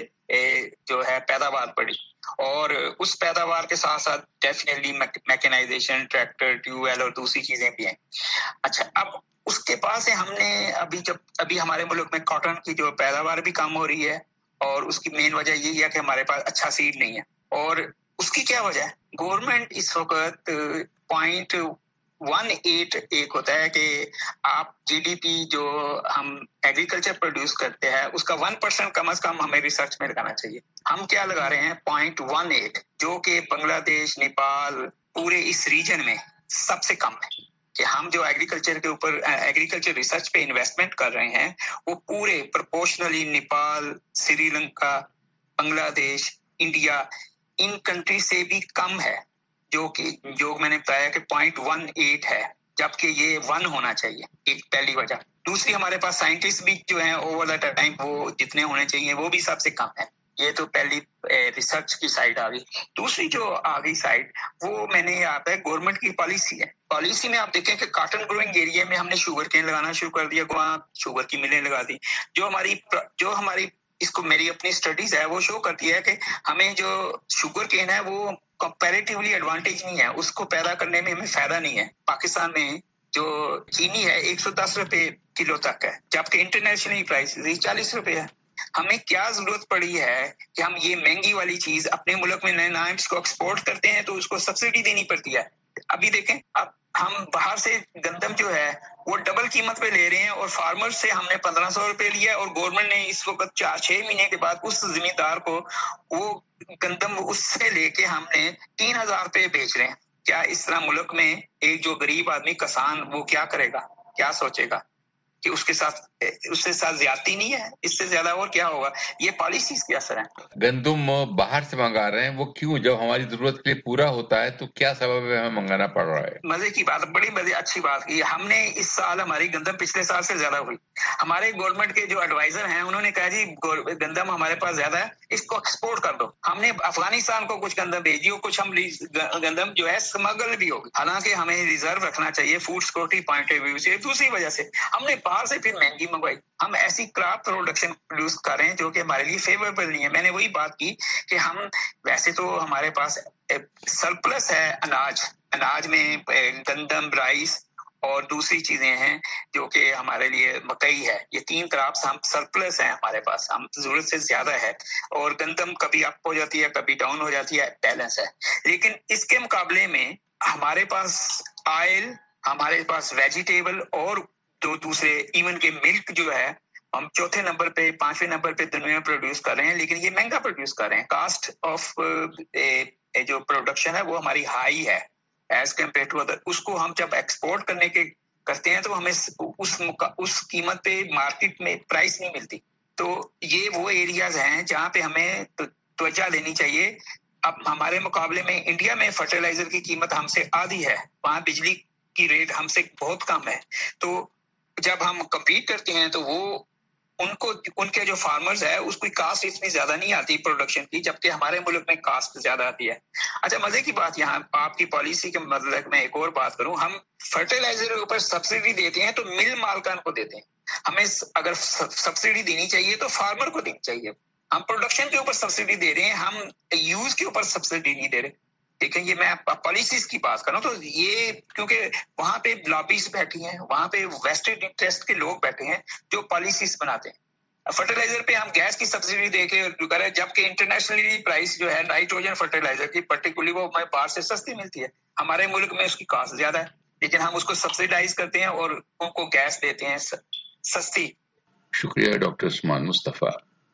जो है पैदावार बढ़ी। और उस पैदावार के साथ साथ डेफिनेटली मैकेनाइजेशन, ट्रैक्टर, ट्यूबवेल और दूसरी चीजें भी हैं। अच्छा, अब उसके पास से हमने अभी जब अभी हमारे मुल्क में कॉटन की जो पैदावार भी कम हो रही है, और उसकी मेन वजह यही है कि हमारे पास अच्छा सीड नहीं है। और उसकी क्या वजह है? गवर्नमेंट इस वक्त पॉइंट वन एट एक होता है कि आप जीडीपी जो हम एग्रीकल्चर प्रोड्यूस करते हैं उसका वन परसेंट कम अज कम हमें रिसर्च में लगाना चाहिए। हम क्या लगा रहे हैं? पॉइंट वन एट, जो कि बांग्लादेश, नेपाल, पूरे इस रीजन में सबसे कम है। कि हम जो एग्रीकल्चर के ऊपर एग्रीकल्चर रिसर्च पे इन्वेस्टमेंट कर रहे हैं वो पूरे प्रोपोर्शनली नेपाल, श्रीलंका, बांग्लादेश, इंडिया, इन कंट्री से भी कम है, जो कि जो मैंने बताया कि पॉइंट वन एट है, जबकि ये वन होना चाहिए। एक पहली वजह। दूसरी, हमारे पास साइंटिस्ट भी जो हैं ओवर द टाइम वो जितने होने चाहिए वो भी सबसे कम है। ये तो पहली रिसर्च की साइड आ गई। दूसरी जो आ गई साइड, वो मैंने यहाँ पे गवर्नमेंट की पॉलिसी है। पॉलिसी में आप देखें कि कॉटन ग्रोइंग एरिया में हमने शुगर केन लगाना शुरू कर दिया, वहाँ शुगर की मिलें लगा दी। जो हमारी जो हमारी इसको मेरी अपनी स्टडीज है वो शो करती है कि हमें जो शुगर केन है वो कंपैरेटिवली एडवांटेज नहीं है, उसको पैदा करने में हमें फायदा नहीं है। पाकिस्तान में जो चीनी है एक सौ दस रुपए किलो तक है, जबकि इंटरनेशनल प्राइस चालीस रुपए है। हमें क्या जरूरत पड़ी है कि हम ये महंगी वाली चीज अपने मुल्क में नए नाम इसको एक्सपोर्ट करते हैं तो उसको सब्सिडी देनी पड़ती है। अभी देखें, अब हम बाहर से गंदम जो है वो डबल कीमत पे ले रहे हैं, और फार्मर से हमने पंद्रह सौ रुपए लिया, और गवर्नमेंट ने इस वक्त चार छह महीने के बाद उस जमींदार को वो गंदम उससे लेके हमने तीन हजार रुपए बेच रहे हैं। क्या इस तरह मुल्क में एक जो गरीब आदमी किसान वो क्या करेगा, क्या सोचेगा कि उसके साथ उससे साथ ज्यादती नहीं है? इससे ज्यादा और क्या होगा? ये पॉलिसीज के असर है। गंदम बाहर से मंगा रहे हैं, वो क्यों? जब हमारी जरूरत के लिए पूरा होता है तो क्या सबब है हमें मंगाना पड़ रहा है? मजे की बात, बड़ी मजे अच्छी बात की। हमने इस साल हमारी गंदम पिछले साल से ज्यादा हुई। हमारे गवर्नमेंट के जो एडवाइजर हैं उन्होंने कहा जी गंदम हमारे पास ज्यादा है, इसको एक्सपोर्ट कर दो। हमने अफगानिस्तान को कुछ गंदम भेजी, कुछ हम गंदम जो है स्मगल भी होगी। हालांकि हमें रिजर्व रखना चाहिए food security point of view से। दूसरी वजह से हमने बाहर से फिर महंगी मंगवाई। हम ऐसी क्रॉप प्रोडक्शन प्रोड्यूस कर रहे हैं जो कि हमारे लिए फेवरेबल नहीं है। मैंने वही बात की कि हम वैसे तो हमारे पास सरप्लस है अनाज, अनाज में गंदम, राइस और दूसरी चीजें हैं जो कि हमारे लिए मकई है। ये तीन क्रॉप्स हम सरप्लस हैं हमारे पास, हम जरूरत से ज्यादा है। और गंदम कभी अप हो जाती है, कभी डाउन हो जाती है, बैलेंस है। लेकिन इसके मुकाबले में हमारे पास ऑयल, हमारे पास वेजिटेबल और दो दूसरे इवन के मिल्क जो है ہم چوتھے نمبر پہ پانچویں نمبر پہ دنیا میں پروڈیوس کر رہے ہیں، لیکن یہ مہنگا پروڈیوس کر رہے ہیں. کاسٹ آف جو پروڈکشن ہے وہ ہماری ہائی ہے ایز کمپیئر ٹو ادر. اس کو ہم جب ایکسپورٹ کرنے کے کرتے ہیں تو ہمیں اس اس قیمت پہ مارکیٹ میں پرائس نہیں ملتی. تو یہ وہ ایریاز ہیں جہاں پہ ہمیں توجہ لینی چاہیے. اب ہمارے مقابلے میں انڈیا میں فرٹیلائزر کی قیمت ہم سے آدھی ہے، وہاں بجلی کی ریٹ ہم سے بہت کم ہے. تو جب ہم کمپیٹ کرتے ہیں تو وہ ان کو ان کے جو فارمرز ہے اس کی کاسٹ اتنی زیادہ نہیں آتی پروڈکشن کی، جبکہ ہمارے ملک میں کاسٹ زیادہ آتی ہے. اچھا مزے کی بات یہاں آپ کی پالیسی کے مطلب میں ایک اور بات کروں، ہم فرٹیلائزر کے اوپر سبسڈی دیتے ہیں تو مل مالکان کو دیتے ہیں. ہمیں اگر سبسڈی دینی چاہیے تو فارمر کو دینی چاہیے. ہم پروڈکشن کے اوپر سبسڈی دے رہے ہیں، ہم یوز کے اوپر سبسڈی نہیں دے رہے. ٹھیک ہے، یہ میں پالیسیز کی بات کر رہا ہوں. تو یہ کیونکہ وہاں پہ لابیز بیٹھی ہیں، وہاں پہ ویسٹڈ انٹرسٹ کے لوگ بیٹھے ہیں جو پالیسیز بناتے ہیں. فرٹیلائزر پہ ہم گیس کی سبسڈی دے کے کریں، جبکہ انٹرنیشنلی پرائس جو ہے نائٹروجن فرٹیلائزر کی پرٹیکولرلی وہ ہمیں باہر سے سستی ملتی ہے، ہمارے ملک میں اس کی کاسٹ زیادہ ہے، لیکن ہم اس کو سبسیڈائز کرتے ہیں اور ان کو گیس دیتے ہیں سستی. شکریہ ڈاکٹر عثمان مصطفیٰ.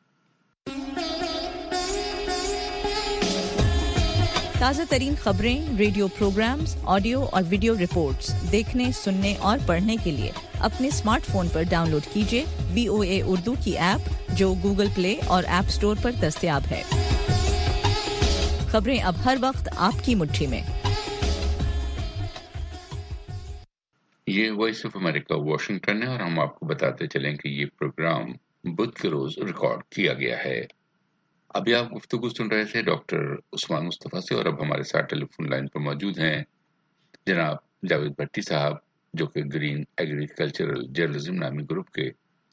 تازہ ترین خبریں، ریڈیو پروگرامز، آڈیو اور ویڈیو رپورٹس دیکھنے، سننے اور پڑھنے کے لیے اپنے اسمارٹ فون پر ڈاؤن لوڈ کیجیے وی او اے اردو کی ایپ جو گوگل پلے اور ایپ اسٹور پر دستیاب ہے. خبریں اب ہر وقت آپ کی مٹھی میں. یہ وائس آف امریکہ واشنگٹن ہے اور ہم آپ کو بتاتے چلیں کہ یہ پروگرام بدھ کے روز ریکارڈ کیا گیا ہے. ابھی آپ گفتگو سن رہے تھے ڈاکٹر عثمان مصطفیٰ سے، اور اب ہمارے ساتھ ٹیلی فون لائن پر موجود ہیں جناب جاوید بھٹی صاحب، جو کہ گرین ایگریکلچرل جرنلزم نامی گروپ کے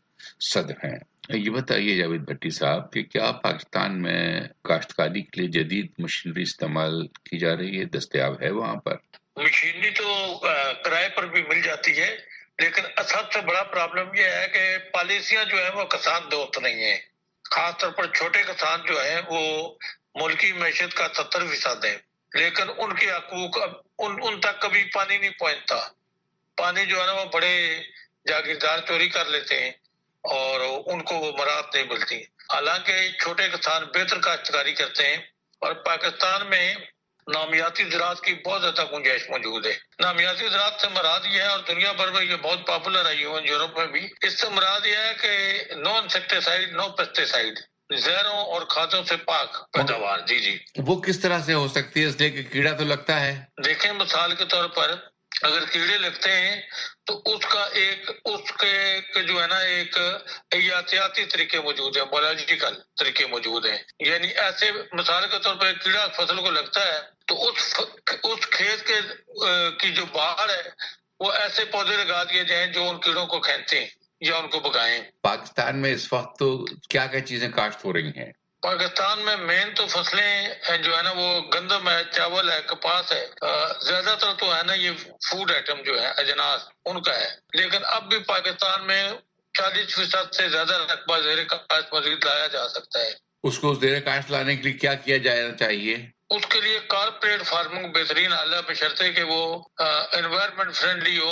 صدر ہیں. یہ بتائیے جاوید بھٹی صاحب کہ کیا پاکستان میں کاشتکاری کے لیے جدید مشینری استعمال کی جا رہی ہے، دستیاب ہے وہاں پر؟ مشینری تو کرائے پر بھی مل جاتی ہے، لیکن سب سے بڑا پرابلم یہ ہے کہ پالیسیاں جو ہیں وہ کسان دوست نہیں ہیں. خاص طور پر چھوٹے کسان جو ہیں وہ ملکی معیشت کا ستر فیصد ہے، لیکن ان کے حقوق ان ان تک کبھی پانی نہیں پہنچتا. پانی جو ہے نا وہ بڑے جاگیردار چوری کر لیتے ہیں اور ان کو وہ مراحت نہیں ملتی. حالانکہ چھوٹے کسان بہتر کاشتکاری کرتے ہیں اور پاکستان میں نامیاتی زراعت کی بہت زیادہ گنجائش موجود ہے. نامیاتی زراعت سے مراد یہ ہے، اور دنیا بھر میں یہ بہت پاپولر ہے، یورپ میں بھی. اس سے مراد یہ ہے کہ نو انسیکٹیسائڈ، نو پیسٹیسائڈ، زہروں اور کھادوں سے پاک پیداوار. جی جی وہ کس طرح سے ہو سکتی ہے؟ اس لیے کہ کیڑا تو لگتا ہے. دیکھیں مثال کے طور پر اگر کیڑے لگتے ہیں تو اس کا ایک اس کے جو ہے نا ایک احتیاطی طریقے موجود ہیں، بایولوجیکل طریقے موجود ہیں. یعنی ایسے مثال کے طور پر کیڑا فصل کو لگتا ہے تو اس اس کھیت کے کی جو باہر ہے وہ ایسے پودے لگا دیے جائیں جو ان کیڑوں کو کھینچتے ہیں یا ان کو بگائیں. پاکستان میں اس وقت تو کیا کیا چیزیں کاشت ہو رہی ہیں؟ پاکستان میں مین تو فصلیں جو ہے نا وہ گندم ہے، چاول ہے، کپاس ہے. زیادہ تر تو ہے نا یہ فوڈ آئٹم جو ہے اجناس ان کا ہے. لیکن اب بھی پاکستان میں چالیس فیصد سے زیادہ رقبہ زیر کاشت مزید لایا جا سکتا ہے. اس کو زیر کاشت لانے کے لیے کیا کیا جانا چاہیے؟ اس کے لیے کارپوریٹ فارمنگ بہترین حال ہے، بشرطے کہ وہ انوائرمنٹ فرینڈلی ہو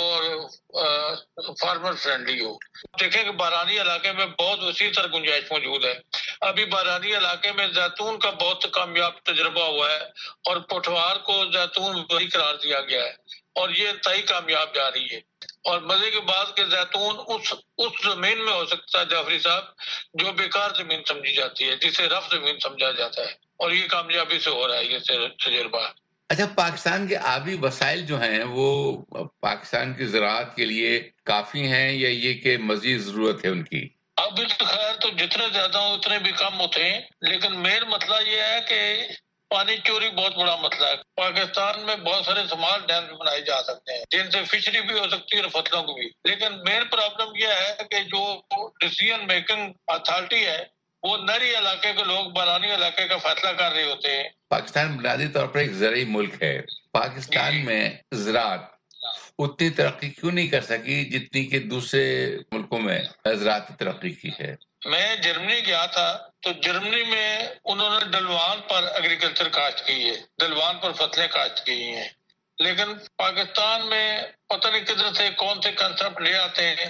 اور فارمر فرینڈلی ہو. دیکھیں کہ بارانی علاقے میں بہت وسیع تر گنجائش موجود ہے. ابھی بارانی علاقے میں زیتون کا بہت کامیاب تجربہ ہوا ہے اور پٹوار کو زیتون وہی قرار دیا گیا ہے اور یہ انتہائی کامیاب جا رہی ہے. اور مزے کی بات کہ زیتون اس اس زمین میں ہو سکتا ہے جعفری صاحب جو بیکار زمین سمجھی جاتی ہے، جسے رف زمین سمجھا جاتا ہے، اور یہ کامیابی سے ہو رہا ہے یہ تجربہ. اچھا، پاکستان کے آبی وسائل جو ہیں وہ پاکستان کی زراعت کے لیے کافی ہیں یا یہ کہ مزید ضرورت ہے ان کی؟ اب خیر تو جتنے زیادہ ہوں اتنے بھی کم ہوتے ہیں، لیکن مین مسئلہ یہ ہے کہ پانی چوری بہت بڑا مسئلہ ہے. پاکستان میں بہت سارے اسمال ڈیم بنائے جا سکتے ہیں جن سے فشری بھی ہو سکتی ہے اور فصلوں کو بھی، لیکن مین پرابلم یہ ہے کہ جو ڈیسیژن میکنگ اتھارٹی ہے وہ نہری علاقے کے لوگ بارانی علاقے کا فیصلہ کر رہے ہوتے ہیں. پاکستان بنیادی طور پر ایک زرعی ملک ہے. پاکستان میں زراعت اتنی ترقی کیوں نہیں کر سکی جتنی کہ دوسرے ملکوں میں زراعت ترقی کی ہے؟ میں جرمنی گیا تھا تو جرمنی میں انہوں نے ڈلوان پر ایگریکلچر کاشت کی ہے، ڈلوان پر فصلیں کاشت کی ہیں. لیکن پاکستان میں پتہ نہیں کدھر سے کون سے کنسپٹ لے آتے ہیں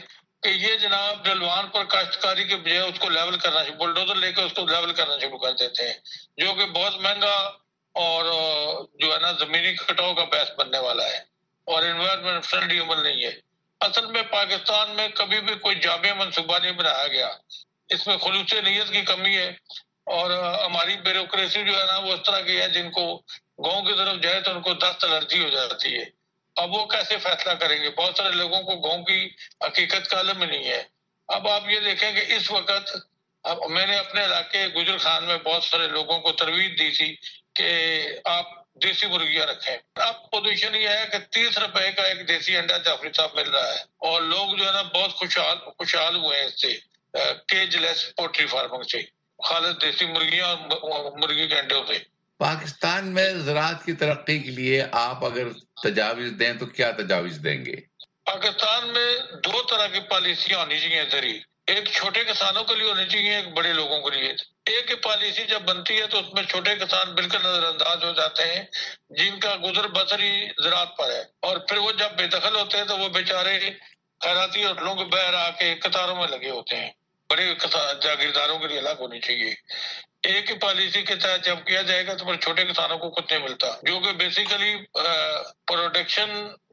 کہ یہ جناب ڈلوان پر کاشتکاری کے بجائے اس کو لیول کرنا شروع بلڈوزر لے کے اس کو لیول کرنا شروع کر دیتے ہیں، جو کہ بہت مہنگا اور جو ہے نا زمینی کٹاؤ کا باعث بننے والا ہے اور انوائرمنٹ فرینڈلی عمل نہیں ہے۔ اصل میں پاکستان میں کبھی بھی کوئی جامع منصوبہ نہیں بنایا گیا، اس میں خلوص نیت کی کمی ہے اور ہماری بیوروکریسی جو ہے نا وہ اس طرح کی ہے جن کو گاؤں کی طرف جائے تو ان کو دست الرجی ہو جاتی ہے۔ اب وہ کیسے فیصلہ کریں گے؟ بہت سارے لوگوں کو گاؤں کی حقیقت کا علم ہی نہیں ہے۔ اب آپ یہ دیکھیں کہ اس وقت اب میں نے اپنے علاقے گجر خان میں بہت سارے لوگوں کو ترویج دی تھی کہ آپ دیسی مرغیاں رکھیں۔ اب پوزیشن یہ ہے کہ تیس روپے کا ایک دیسی انڈا جعفری صاحب مل رہا ہے اور لوگ جو ہے نا بہت خوشحال خوشحال ہوئے ہیں اس سے، کیج لیس پولٹری فارمنگ سے، خالص دیسی مرغیاں اور مرغی کے انڈوں سے۔ پاکستان میں زراعت کی ترقی کے لیے آپ اگر تجاویز دیں تو کیا تجاویز دیں گے؟ پاکستان میں دو طرح کی پالیسیاں ہونی چاہیے ذریعے، ایک چھوٹے کسانوں کے لیے ہونی چاہیے، ایک بڑے لوگوں کے لیے۔ ایک پالیسی جب بنتی ہے تو اس میں چھوٹے کسان بالکل نظر انداز ہو جاتے ہیں جن کا گزر بسر ہی زراعت پر ہے، اور پھر وہ جب بے دخل ہوتے ہیں تو وہ بیچارے خیراتی ہوٹلوں کے بہر آ کے قطاروں میں لگے ہوتے ہیں۔ بڑے جاگیرداروں کے لیے الگ ہونی چاہیے۔ ایک ہی پالیسی کے تحت جب کیا جائے گا تو پھر چھوٹے کسانوں کو کچھ نہیں ملتا، جو کہ بیسیکلی پروڈکشن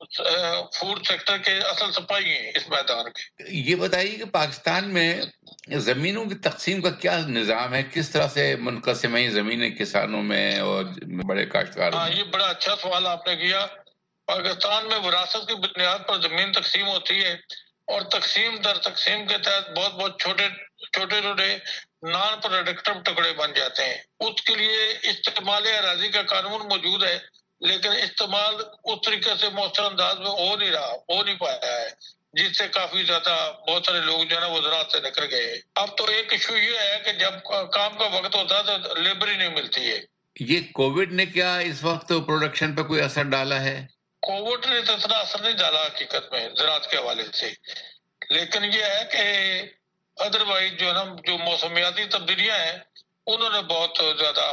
فوڈ سیکٹر کے اصل سپاہی ہیں اس میدان کے۔ یہ بتائیے کہ پاکستان میں زمینوں کی تقسیم کا کیا نظام ہے؟ کس طرح سے منقسم ہیں زمینیں کسانوں میں اور بڑے کاشتکاروں ہاں، میں؟ یہ بڑا اچھا سوال آپ نے کیا۔ پاکستان میں وراثت کی بنیاد پر زمین تقسیم ہوتی ہے اور تقسیم در تقسیم کے تحت بہت بہت چھوٹے چھوٹے چھوٹے نان پروڈکٹیو ٹکڑے بن جاتے ہیں۔ اس کے لیے استعمال اراضی کا قانون موجود ہے، لیکن استعمال اس طریقے سے مؤثر انداز میں ہو نہیں رہا ہو نہیں پایا ہے، جس سے کافی زیادہ بہت سارے لوگ جو ہے نا وہ زراعت سے نکل گئے۔ اب تو ایک ایشو یہ ہے کہ جب کام کا وقت ہوتا ہے تو لیبر ہی نہیں ملتی ہے۔ یہ کووڈ نے کیا اس وقت پروڈکشن پہ کوئی اثر ڈالا ہے؟ کووڈ نے تو اتنا اثر نہیں ڈالا حقیقت میں زراعت کے حوالے سے، لیکن یہ ہے کہ ادروائز جو ہے نا جو موسمیاتی تبدیلیاں ہیں انہوں نے بہت زیادہ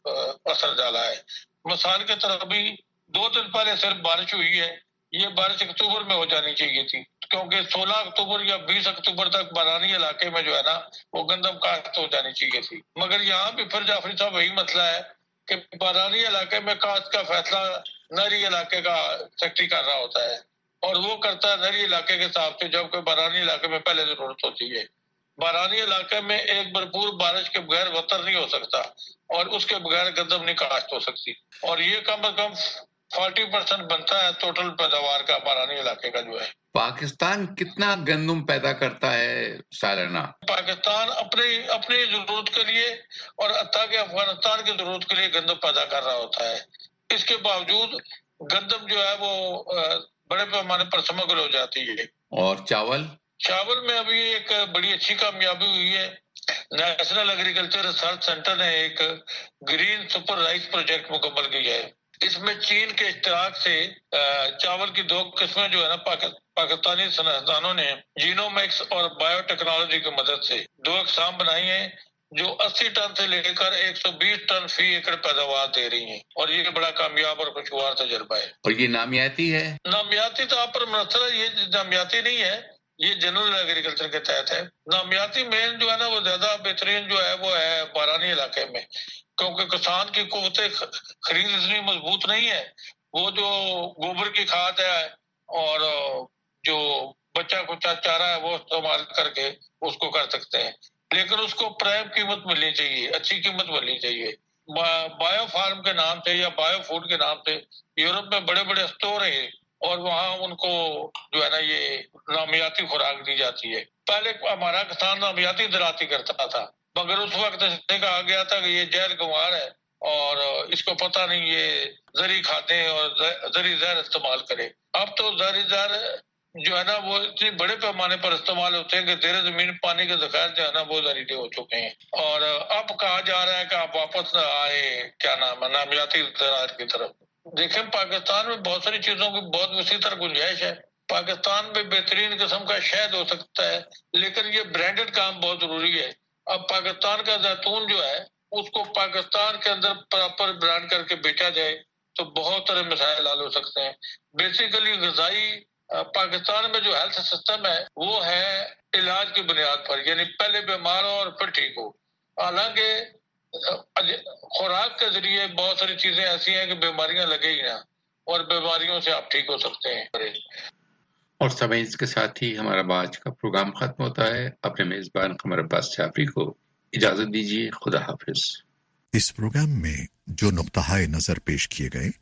اثر ڈالا ہے۔ مثال کے طرف ابھی دو دن پہلے صرف بارش ہوئی ہے، یہ بارش اکتوبر میں ہو جانی چاہیے تھی کیونکہ سولہ اکتوبر یا بیس اکتوبر تک بارانی علاقے میں جو ہے نا وہ گندم کاشت ہو جانی چاہیے تھی، مگر یہاں بھی پھر جعفری صاحب وہی مسئلہ ہے کہ بارانی علاقے میں کاشت کا فیصلہ نہری علاقے کا سیکٹری کر رہا ہوتا ہے اور وہ کرتا ہے نہری علاقے کے حساب سے، جبکہ بارانی علاقے میں پہلے ضرورت ہوتی ہے۔ بارانی علاقے میں ایک بھرپور بارش کے بغیر وطر نہیں ہو سکتا اور اس کے بغیر گندم نہیں کاشت ہو سکتی، اور یہ کم از کم فورٹی پرسینٹ بنتا ہے ٹوٹل پیداوار کا بارانی علاقے کا جو ہے۔ پاکستان کتنا گندم پیدا کرتا ہے سالانہ؟ پاکستان اپنی اپنی ضرورت کے لیے اور حتیٰ کہ افغانستان کی ضرورت کے لیے گندم پیدا کر رہا ہوتا ہے، اس کے باوجود گندم جو ہے وہ بڑے پیمانے پر سمگل ہو جاتی ہے۔ اور چاول؟ چاول میں ابھی ایک بڑی اچھی کامیابی ہوئی ہے، نیشنل ایگریکلچر ریسرچ سینٹر نے ایک گرین سپر رائس پروجیکٹ مکمل کیا ہے۔ اس میں چین کے اشتراک سے چاول کی دو قسمیں جو ہے نا پاکستانی سائنسدانوں نے جینومکس اور بایو ٹیکنالوجی کی مدد سے دو اقسام بنائی ہیں جو اسی ٹن سے لے کر ایک سو بیس ٹن فی ایکڑ پیداوار دے رہی ہیں، اور یہ بڑا کامیاب اور خوشگوار تجربہ ہے۔ اور یہ نامیاتی ہے؟ نامیاتی تو آپ پر منحصر ہے، یہ نامیاتی نہیں ہے، یہ جنرل ایگریکلچر کے تحت ہے۔ نامیاتی مین جو ہے نا وہ زیادہ بہترین جو ہے وہ ہے بارانی علاقے میں، کیونکہ کسان کی قوت خرید اتنی مضبوط نہیں ہے، وہ جو گوبر کی کھاد ہے اور جو بچہ کچا چارہ ہے وہ استعمال کر کے اس کو کر سکتے ہیں، لیکن اس کو پرائم قیمت ملنی چاہیے، اچھی قیمت ملنی چاہیے۔ بایو فارم کے نام سے یا بایو فوڈ کے نام سے یورپ میں بڑے بڑے اسٹور ہیں اور وہاں ان کو جو ہے نا یہ نامیاتی خوراک دی جاتی ہے۔ پہلے ہمارا کسان نامیاتی زراعت کرتا تھا، مگر اس وقت سے کہا گیا تھا کہ یہ جہل گنوار ہے اور اس کو پتہ نہیں یہ زرعی کھادیں اور زرعی زہر استعمال کرے۔ اب تو زرعی زہر جو ہے نا وہ اتنے بڑے پیمانے پر استعمال ہوتے ہیں کہ زیر زمین پانی کے ذخائر جو ہے نا وہ زرعی ہو چکے ہیں، اور اب کہا جا رہا ہے کہ آپ واپس آئے کیا نام ہے نامیاتی زراعت کی طرف۔ دیکھیں پاکستان میں بہت ساری چیزوں کی بہت وسیع تر گنجائش ہے۔ پاکستان میں بہترین قسم کا شہد ہو سکتا ہے، لیکن یہ برانڈڈ کام بہت ضروری ہے۔ اب پاکستان کا زیتون جو ہے اس کو پاکستان کے اندر پراپر برانڈ کر کے بیچا جائے تو بہت سارے مسائل حل ہو سکتے ہیں۔ بیسیکلی غذائی پاکستان میں جو ہیلتھ سسٹم ہے وہ ہے علاج کی بنیاد پر، یعنی پہلے بیمار ہو اور پھر ٹھیک ہو. حالانکہ خوراک کے ذریعے بہت ساری چیزیں ایسی ہیں کہ بیماریاں لگے ہی نہ، اور بیماریوں سے آپ ٹھیک ہو سکتے ہیں. اور سمجھ اس کے ساتھ ہی ہمارا آج کا پروگرام ختم ہوتا ہے. اپنے میزبان قمر عباس جعفری کو اجازت دیجیے. خدا حافظ. اس پروگرام میں جو نقطہ نظر پیش کیے گئے